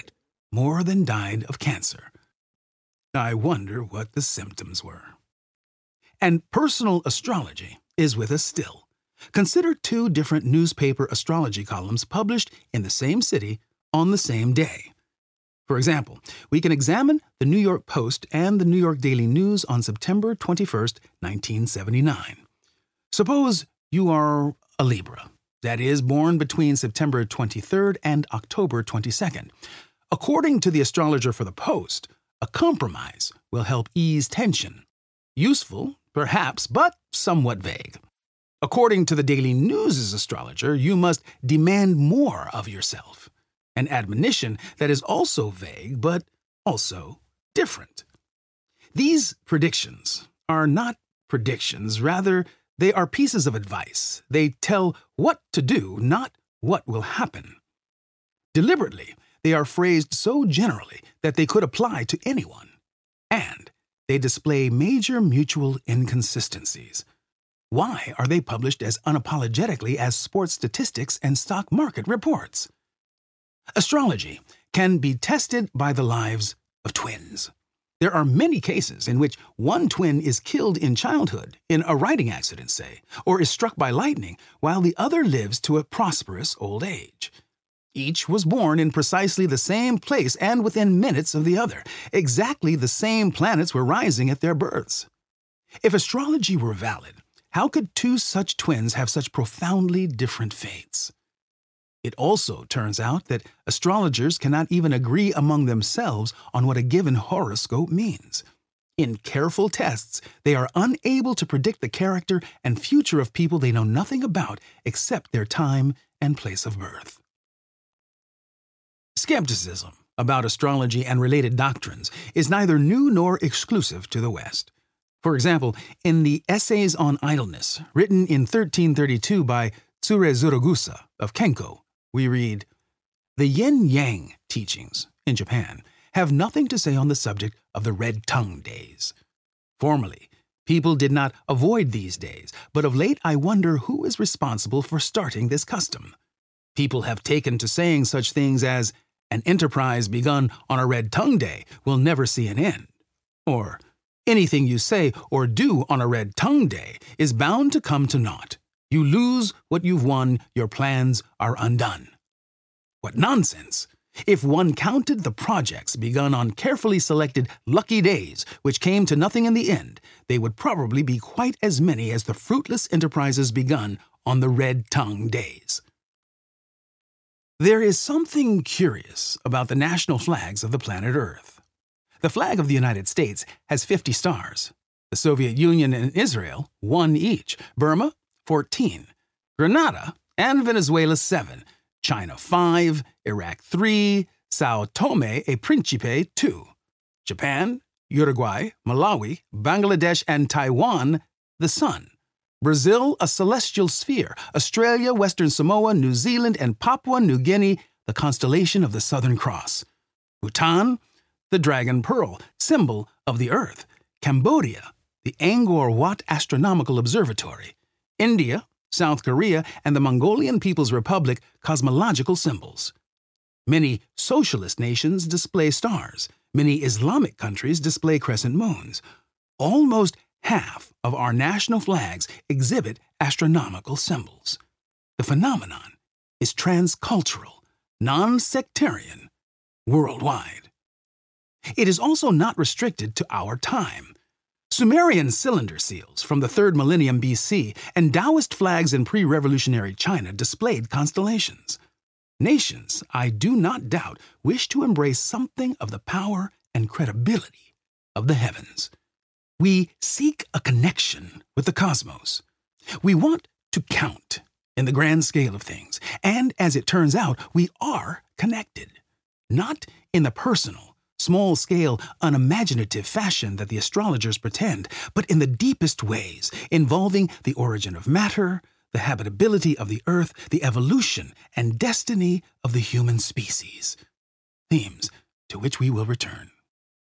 more than died of cancer. I wonder what the symptoms were. And personal astrology is with us still. Consider two different newspaper astrology columns published in the same city on the same day. For example, we can examine the New York Post and the New York Daily News on September twenty-first, nineteen seventy-nine. Suppose you are a Libra, that is, born between September twenty-third and October twenty-second. According to the astrologer for the Post, a compromise will help ease tension. Useful, perhaps, but somewhat vague. According to the Daily News' astrologer, you must demand more of yourself. An admonition that is also vague, but also different. These predictions are not predictions, rather, they are pieces of advice. They tell what to do, not what will happen. Deliberately, they are phrased so generally that they could apply to anyone. And they display major mutual inconsistencies. Why are they published as unapologetically as sports statistics and stock market reports? Astrology can be tested by the lives of twins. There are many cases in which one twin is killed in childhood, in a riding accident, say, or is struck by lightning, while the other lives to a prosperous old age. Each was born in precisely the same place and within minutes of the other. Exactly the same planets were rising at their births. If astrology were valid, how could two such twins have such profoundly different fates? It also turns out that astrologers cannot even agree among themselves on what a given horoscope means. In careful tests, they are unable to predict the character and future of people they know nothing about except their time and place of birth. Skepticism about astrology and related doctrines is neither new nor exclusive to the West. For example, in the Essays on Idleness, written in thirteen thirty-two by Tsurezurugusa of Kenko, we read, "The yin-yang teachings in Japan have nothing to say on the subject of the red tongue days. Formerly, people did not avoid these days, but of late I wonder who is responsible for starting this custom. People have taken to saying such things as, an enterprise begun on a red tongue day will never see an end, or anything you say or do on a red tongue day is bound to come to naught. You lose what you've won, your plans are undone." What nonsense! If one counted the projects begun on carefully selected lucky days, which came to nothing in the end, they would probably be quite as many as the fruitless enterprises begun on the red tongue days. There is something curious about the national flags of the planet Earth. The flag of the United States has fifty stars. The Soviet Union and Israel, one each. Burma, fourteen. Grenada and Venezuela, seven. China, five. Iraq, three. Sao Tome e Principe, two. Japan, Uruguay, Malawi, Bangladesh, and Taiwan, the sun. Brazil, a celestial sphere. Australia, Western Samoa, New Zealand, and Papua New Guinea, the constellation of the Southern Cross. Bhutan, the dragon pearl, symbol of the earth. Cambodia, the Angkor Wat Astronomical Observatory. India, South Korea, and the Mongolian People's Republic, cosmological symbols. Many socialist nations display stars. Many Islamic countries display crescent moons. Almost half of our national flags exhibit astronomical symbols. The phenomenon is transcultural, non-sectarian, worldwide. It is also not restricted to our time. Sumerian cylinder seals from the third millennium B C and Taoist flags in pre-revolutionary China displayed constellations. Nations, I do not doubt, wish to embrace something of the power and credibility of the heavens. We seek a connection with the cosmos. We want to count in the grand scale of things, and as it turns out, we are connected. Not in the personal, small-scale, unimaginative fashion that the astrologers pretend, but in the deepest ways, involving the origin of matter, the habitability of the earth, the evolution and destiny of the human species. Themes to which we will return.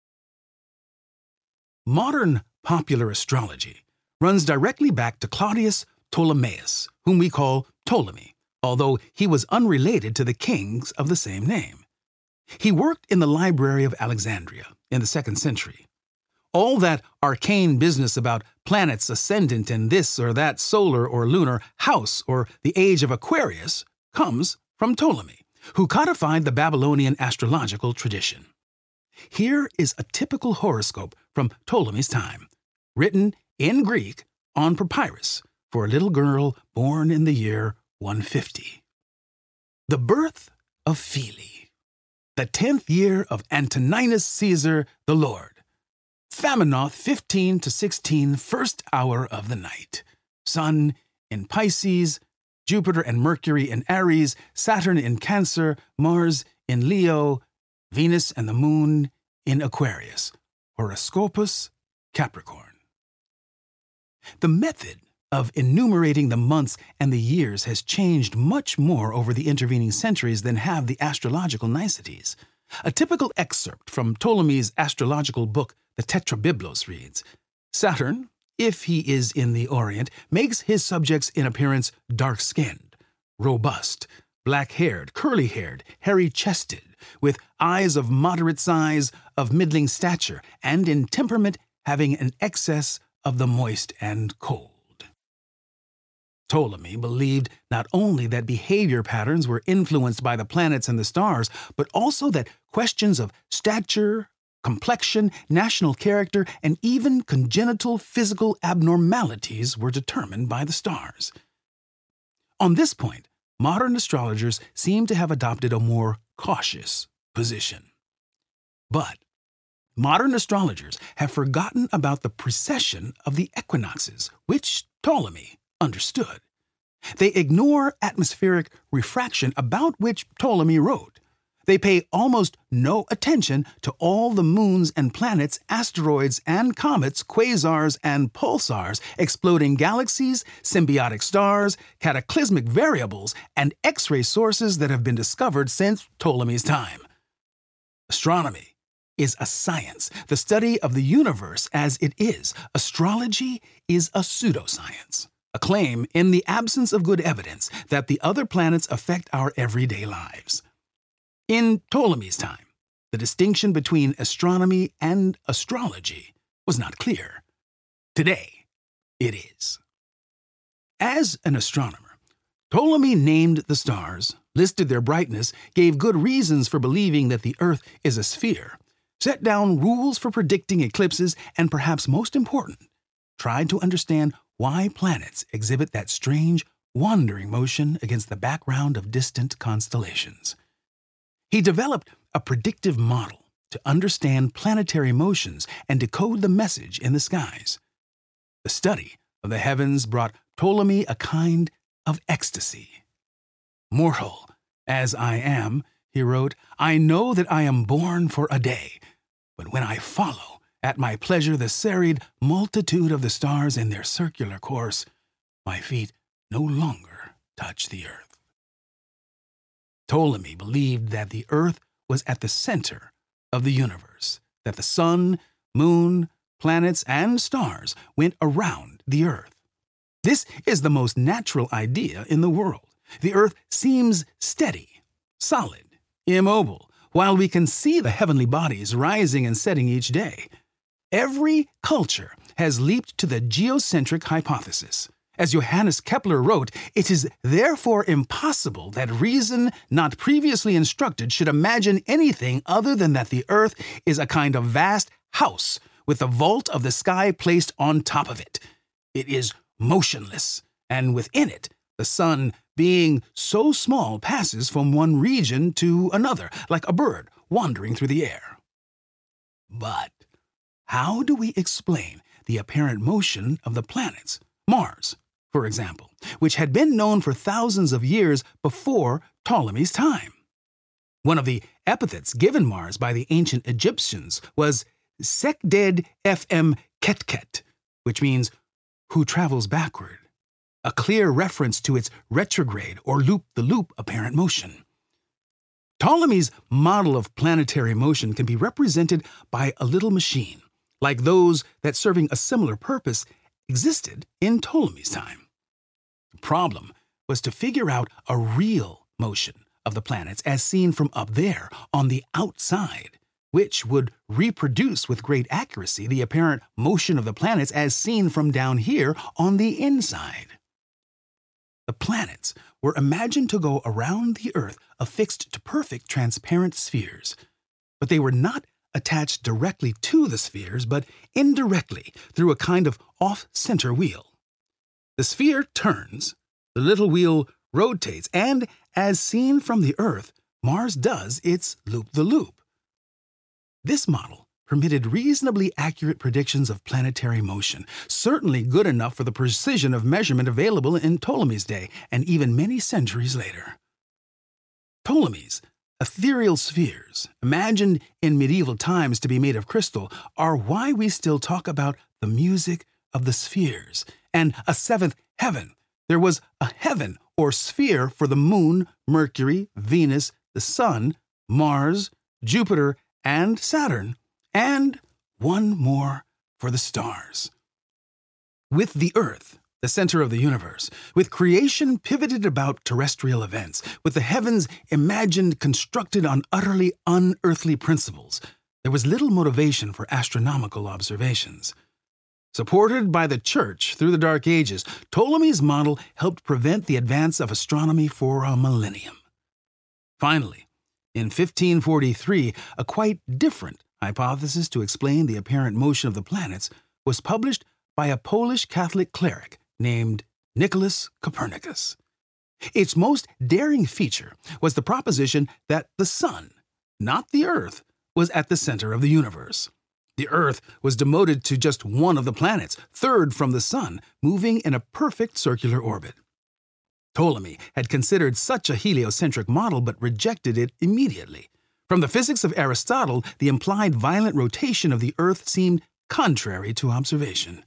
Modern popular astrology runs directly back to Claudius Ptolemaeus, whom we call Ptolemy, although he was unrelated to the kings of the same name. He worked in the Library of Alexandria in the second century. All that arcane business about planets ascendant in this or that solar or lunar house or the age of Aquarius comes from Ptolemy, who codified the Babylonian astrological tradition. Here is a typical horoscope from Ptolemy's time, written in Greek on papyrus for a little girl born in the year one fifty. The birth of Philae, the tenth year of Antoninus Caesar the Lord. Faminoth fifteen to sixteen, first hour of the night. Sun in Pisces, Jupiter and Mercury in Aries, Saturn in Cancer, Mars in Leo, Venus and the Moon in Aquarius. Horoscopus Capricorn. The method of enumerating the months and the years has changed much more over the intervening centuries than have the astrological niceties. A typical excerpt from Ptolemy's astrological book, the Tetrabiblos, reads, Saturn, if he is in the Orient, makes his subjects in appearance dark-skinned, robust, black-haired, curly-haired, hairy-chested, with eyes of moderate size, of middling stature, and in temperament having an excess of the moist and cold. Ptolemy believed not only that behavior patterns were influenced by the planets and the stars, but also that questions of stature, complexion, national character, and even congenital physical abnormalities were determined by the stars. On this point, modern astrologers seem to have adopted a more cautious position. But modern astrologers have forgotten about the precession of the equinoxes, which Ptolemy understood. They ignore atmospheric refraction, about which Ptolemy wrote. They pay almost no attention to all the moons and planets, asteroids and comets, quasars and pulsars, exploding galaxies, symbiotic stars, cataclysmic variables, and X-ray sources that have been discovered since Ptolemy's time. Astronomy is a science, the study of the universe as it is. Astrology is a pseudoscience, a claim in the absence of good evidence that the other planets affect our everyday lives. In Ptolemy's time, the distinction between astronomy and astrology was not clear. Today, it is. As an astronomer, Ptolemy named the stars, listed their brightness, gave good reasons for believing that the Earth is a sphere, set down rules for predicting eclipses, and perhaps most important, tried to understand why planets exhibit that strange, wandering motion against the background of distant constellations. He developed a predictive model to understand planetary motions and decode the message in the skies. The study of the heavens brought Ptolemy a kind of ecstasy. Mortal as I am, he wrote, I know that I am born for a day, but when I follow at my pleasure the serried multitude of the stars in their circular course, my feet no longer touch the earth. Ptolemy believed that the earth was at the center of the universe, that the sun, moon, planets, and stars went around the earth. This is the most natural idea in the world. The earth seems steady, solid, immobile, while we can see the heavenly bodies rising and setting each day. Every culture has leaped to the geocentric hypothesis. As Johannes Kepler wrote, it is therefore impossible that reason, not previously instructed, should imagine anything other than that the earth is a kind of vast house with the vault of the sky placed on top of it. It is motionless, and within it, the sun, being so small, passes from one region to another, like a bird wandering through the air. But how do we explain the apparent motion of the planets? Mars, for example, which had been known for thousands of years before Ptolemy's time. One of the epithets given Mars by the ancient Egyptians was Sekded Fm Ketket, which means who travels backward, a clear reference to its retrograde or loop-the-loop apparent motion. Ptolemy's model of planetary motion can be represented by a little machine, like those that serving a similar purpose existed in Ptolemy's time. The problem was to figure out a real motion, of the planets as seen from up there on the outside, which would reproduce with great accuracy the apparent motion of the planets as seen from down here on the inside. The planets were imagined to go around the Earth affixed to perfect transparent spheres, but they were not attached directly to the spheres, but indirectly through a kind of off-center wheel. The sphere turns, the little wheel rotates, and, as seen from the Earth, Mars does its loop-the-loop. This model permitted reasonably accurate predictions of planetary motion, certainly good enough for the precision of measurement available in Ptolemy's day and even many centuries later. Ptolemy's ethereal spheres, imagined in medieval times to be made of crystal, are why we still talk about the music of the spheres and a seventh heaven. There was a heaven or sphere for the moon, Mercury, Venus, the Sun, Mars, Jupiter, and Saturn, and one more for the stars. With the Earth, the center of the universe, with creation pivoted about terrestrial events, with the heavens imagined constructed on utterly unearthly principles, there was little motivation for astronomical observations. Supported by the Church through the Dark Ages, Ptolemy's model helped prevent the advance of astronomy for a millennium. Finally, in fifteen forty-three, a quite different hypothesis to explain the apparent motion of the planets was published by a Polish Catholic cleric named Nicholas Copernicus. Its most daring feature was the proposition that the Sun, not the Earth, was at the center of the universe. The Earth was demoted to just one of the planets, third from the Sun, moving in a perfect circular orbit. Ptolemy had considered such a heliocentric model but rejected it immediately. From the physics of Aristotle, the implied violent rotation of the Earth seemed contrary to observation.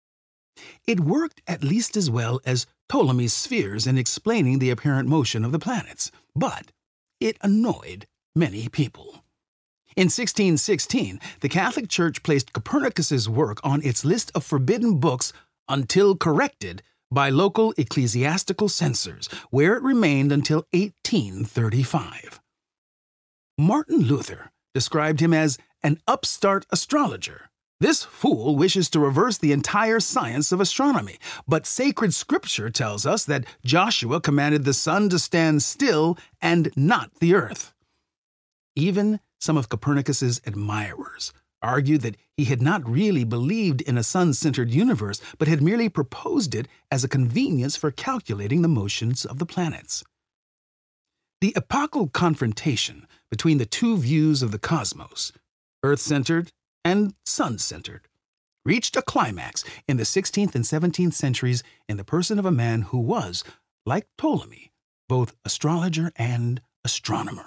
It worked at least as well as Ptolemy's spheres in explaining the apparent motion of the planets, but it annoyed many people. In sixteen sixteen, the Catholic Church placed Copernicus's work on its list of forbidden books until corrected by local ecclesiastical censors, where it remained until eighteen thirty-five. Martin Luther described him as an upstart astrologer. This fool wishes to reverse the entire science of astronomy, but sacred scripture tells us that Joshua commanded the sun to stand still and not the earth. Even some of Copernicus's admirers argued that he had not really believed in a sun-centered universe, but had merely proposed it as a convenience for calculating the motions of the planets. The epochal confrontation between the two views of the cosmos, Earth-centered and sun-centered, reached a climax in the sixteenth and seventeenth centuries in the person of a man who was, like Ptolemy, both astrologer and astronomer.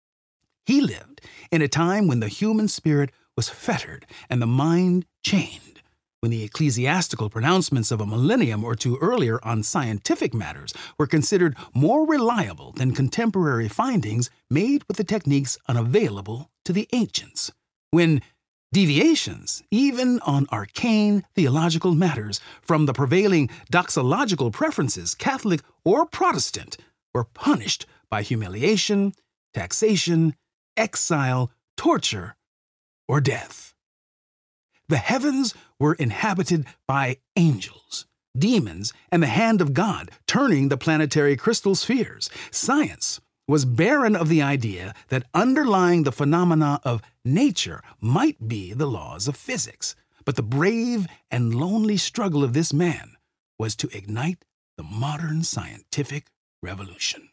He lived in a time when the human spirit was fettered and the mind chained, when the ecclesiastical pronouncements of a millennium or two earlier on scientific matters were considered more reliable than contemporary findings made with the techniques unavailable to the ancients, when deviations, even on arcane theological matters, from the prevailing doxological preferences, Catholic or Protestant, were punished by humiliation, taxation, exile, torture, or death. The heavens were inhabited by angels, demons, and the hand of God, turning the planetary crystal spheres. Science was barren of the idea that underlying the phenomena of nature might be the laws of physics. But the brave and lonely struggle of this man was to ignite the modern scientific revolution.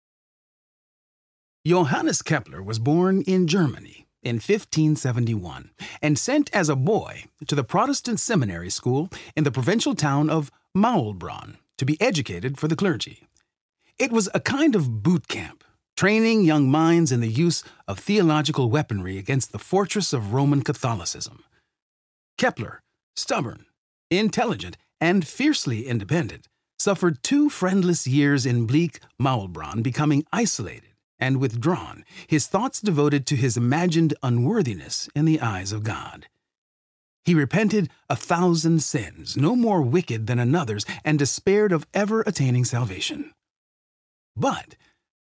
Johannes Kepler was born in Germany in fifteen seventy-one and sent as a boy to the Protestant seminary school in the provincial town of Maulbronn to be educated for the clergy. It was a kind of boot camp, training young minds in the use of theological weaponry against the fortress of Roman Catholicism. Kepler, stubborn, intelligent, and fiercely independent, suffered two friendless years in bleak Maulbronn, becoming isolated and withdrawn, his thoughts devoted to his imagined unworthiness in the eyes of God. He repented a thousand sins, no more wicked than another's, and despaired of ever attaining salvation. But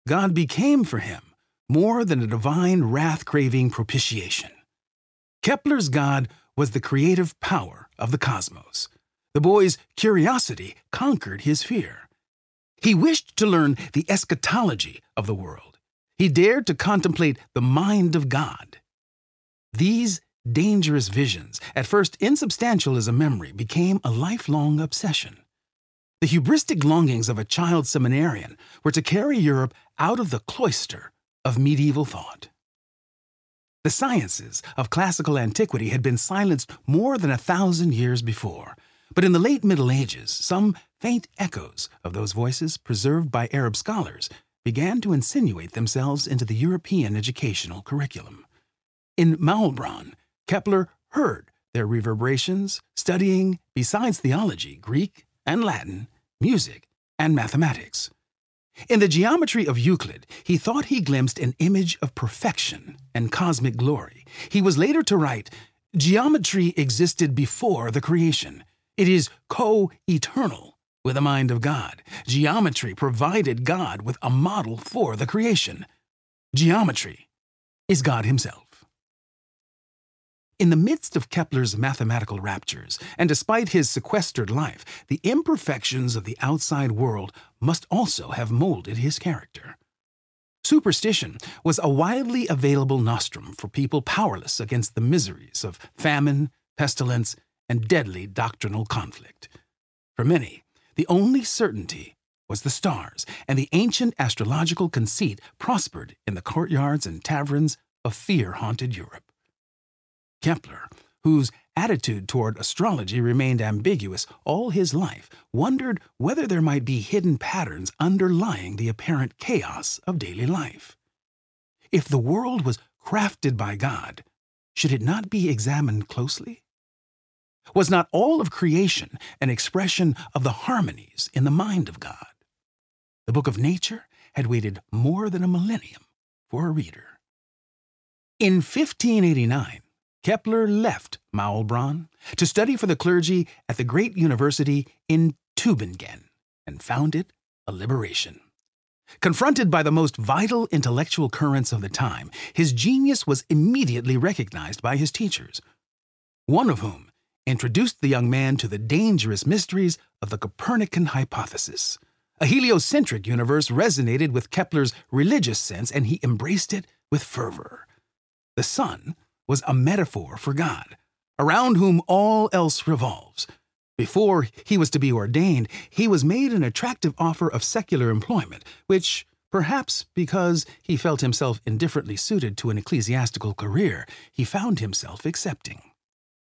God became for him more than a divine wrath-craving propitiation. Kepler's God was the creative power of the cosmos. The boy's curiosity conquered his fear. He wished to learn the eschatology of the world. He dared to contemplate the mind of God. These dangerous visions, at first insubstantial as a memory, became a lifelong obsession. The hubristic longings of a child seminarian were to carry Europe out of the cloister of medieval thought. The sciences of classical antiquity had been silenced more than a thousand years before, but in the late Middle Ages, some faint echoes of those voices preserved by Arab scholars began to insinuate themselves into the European educational curriculum. In Maulbronn, Kepler heard their reverberations, studying, besides theology, Greek and Latin, music, and mathematics. In the geometry of Euclid, he thought he glimpsed an image of perfection and cosmic glory. He was later to write, "Geometry existed before the creation. It is co-eternal with the mind of God. Geometry provided God with a model for the creation. Geometry is God himself." In the midst of Kepler's mathematical raptures, and despite his sequestered life, the imperfections of the outside world must also have molded his character. Superstition was a widely available nostrum for people powerless against the miseries of famine, pestilence, and deadly doctrinal conflict. For many, the only certainty was the stars, and the ancient astrological conceit prospered in the courtyards and taverns of fear-haunted Europe. Kepler, whose attitude toward astrology remained ambiguous all his life, wondered whether there might be hidden patterns underlying the apparent chaos of daily life. If the world was crafted by God, should it not be examined closely? Was not all of creation an expression of the harmonies in the mind of God? The book of nature had waited more than a millennium for a reader. In fifteen eighty-nine, Kepler left Maulbronn to study for the clergy at the great university in Tübingen and founded a liberation. Confronted by the most vital intellectual currents of the time, his genius was immediately recognized by his teachers, one of whom introduced the young man to the dangerous mysteries of the Copernican hypothesis. A heliocentric universe resonated with Kepler's religious sense, and he embraced it with fervor. The sun was a metaphor for God, around whom all else revolves. Before he was to be ordained, he was made an attractive offer of secular employment, which, perhaps because he felt himself indifferently suited to an ecclesiastical career, he found himself accepting.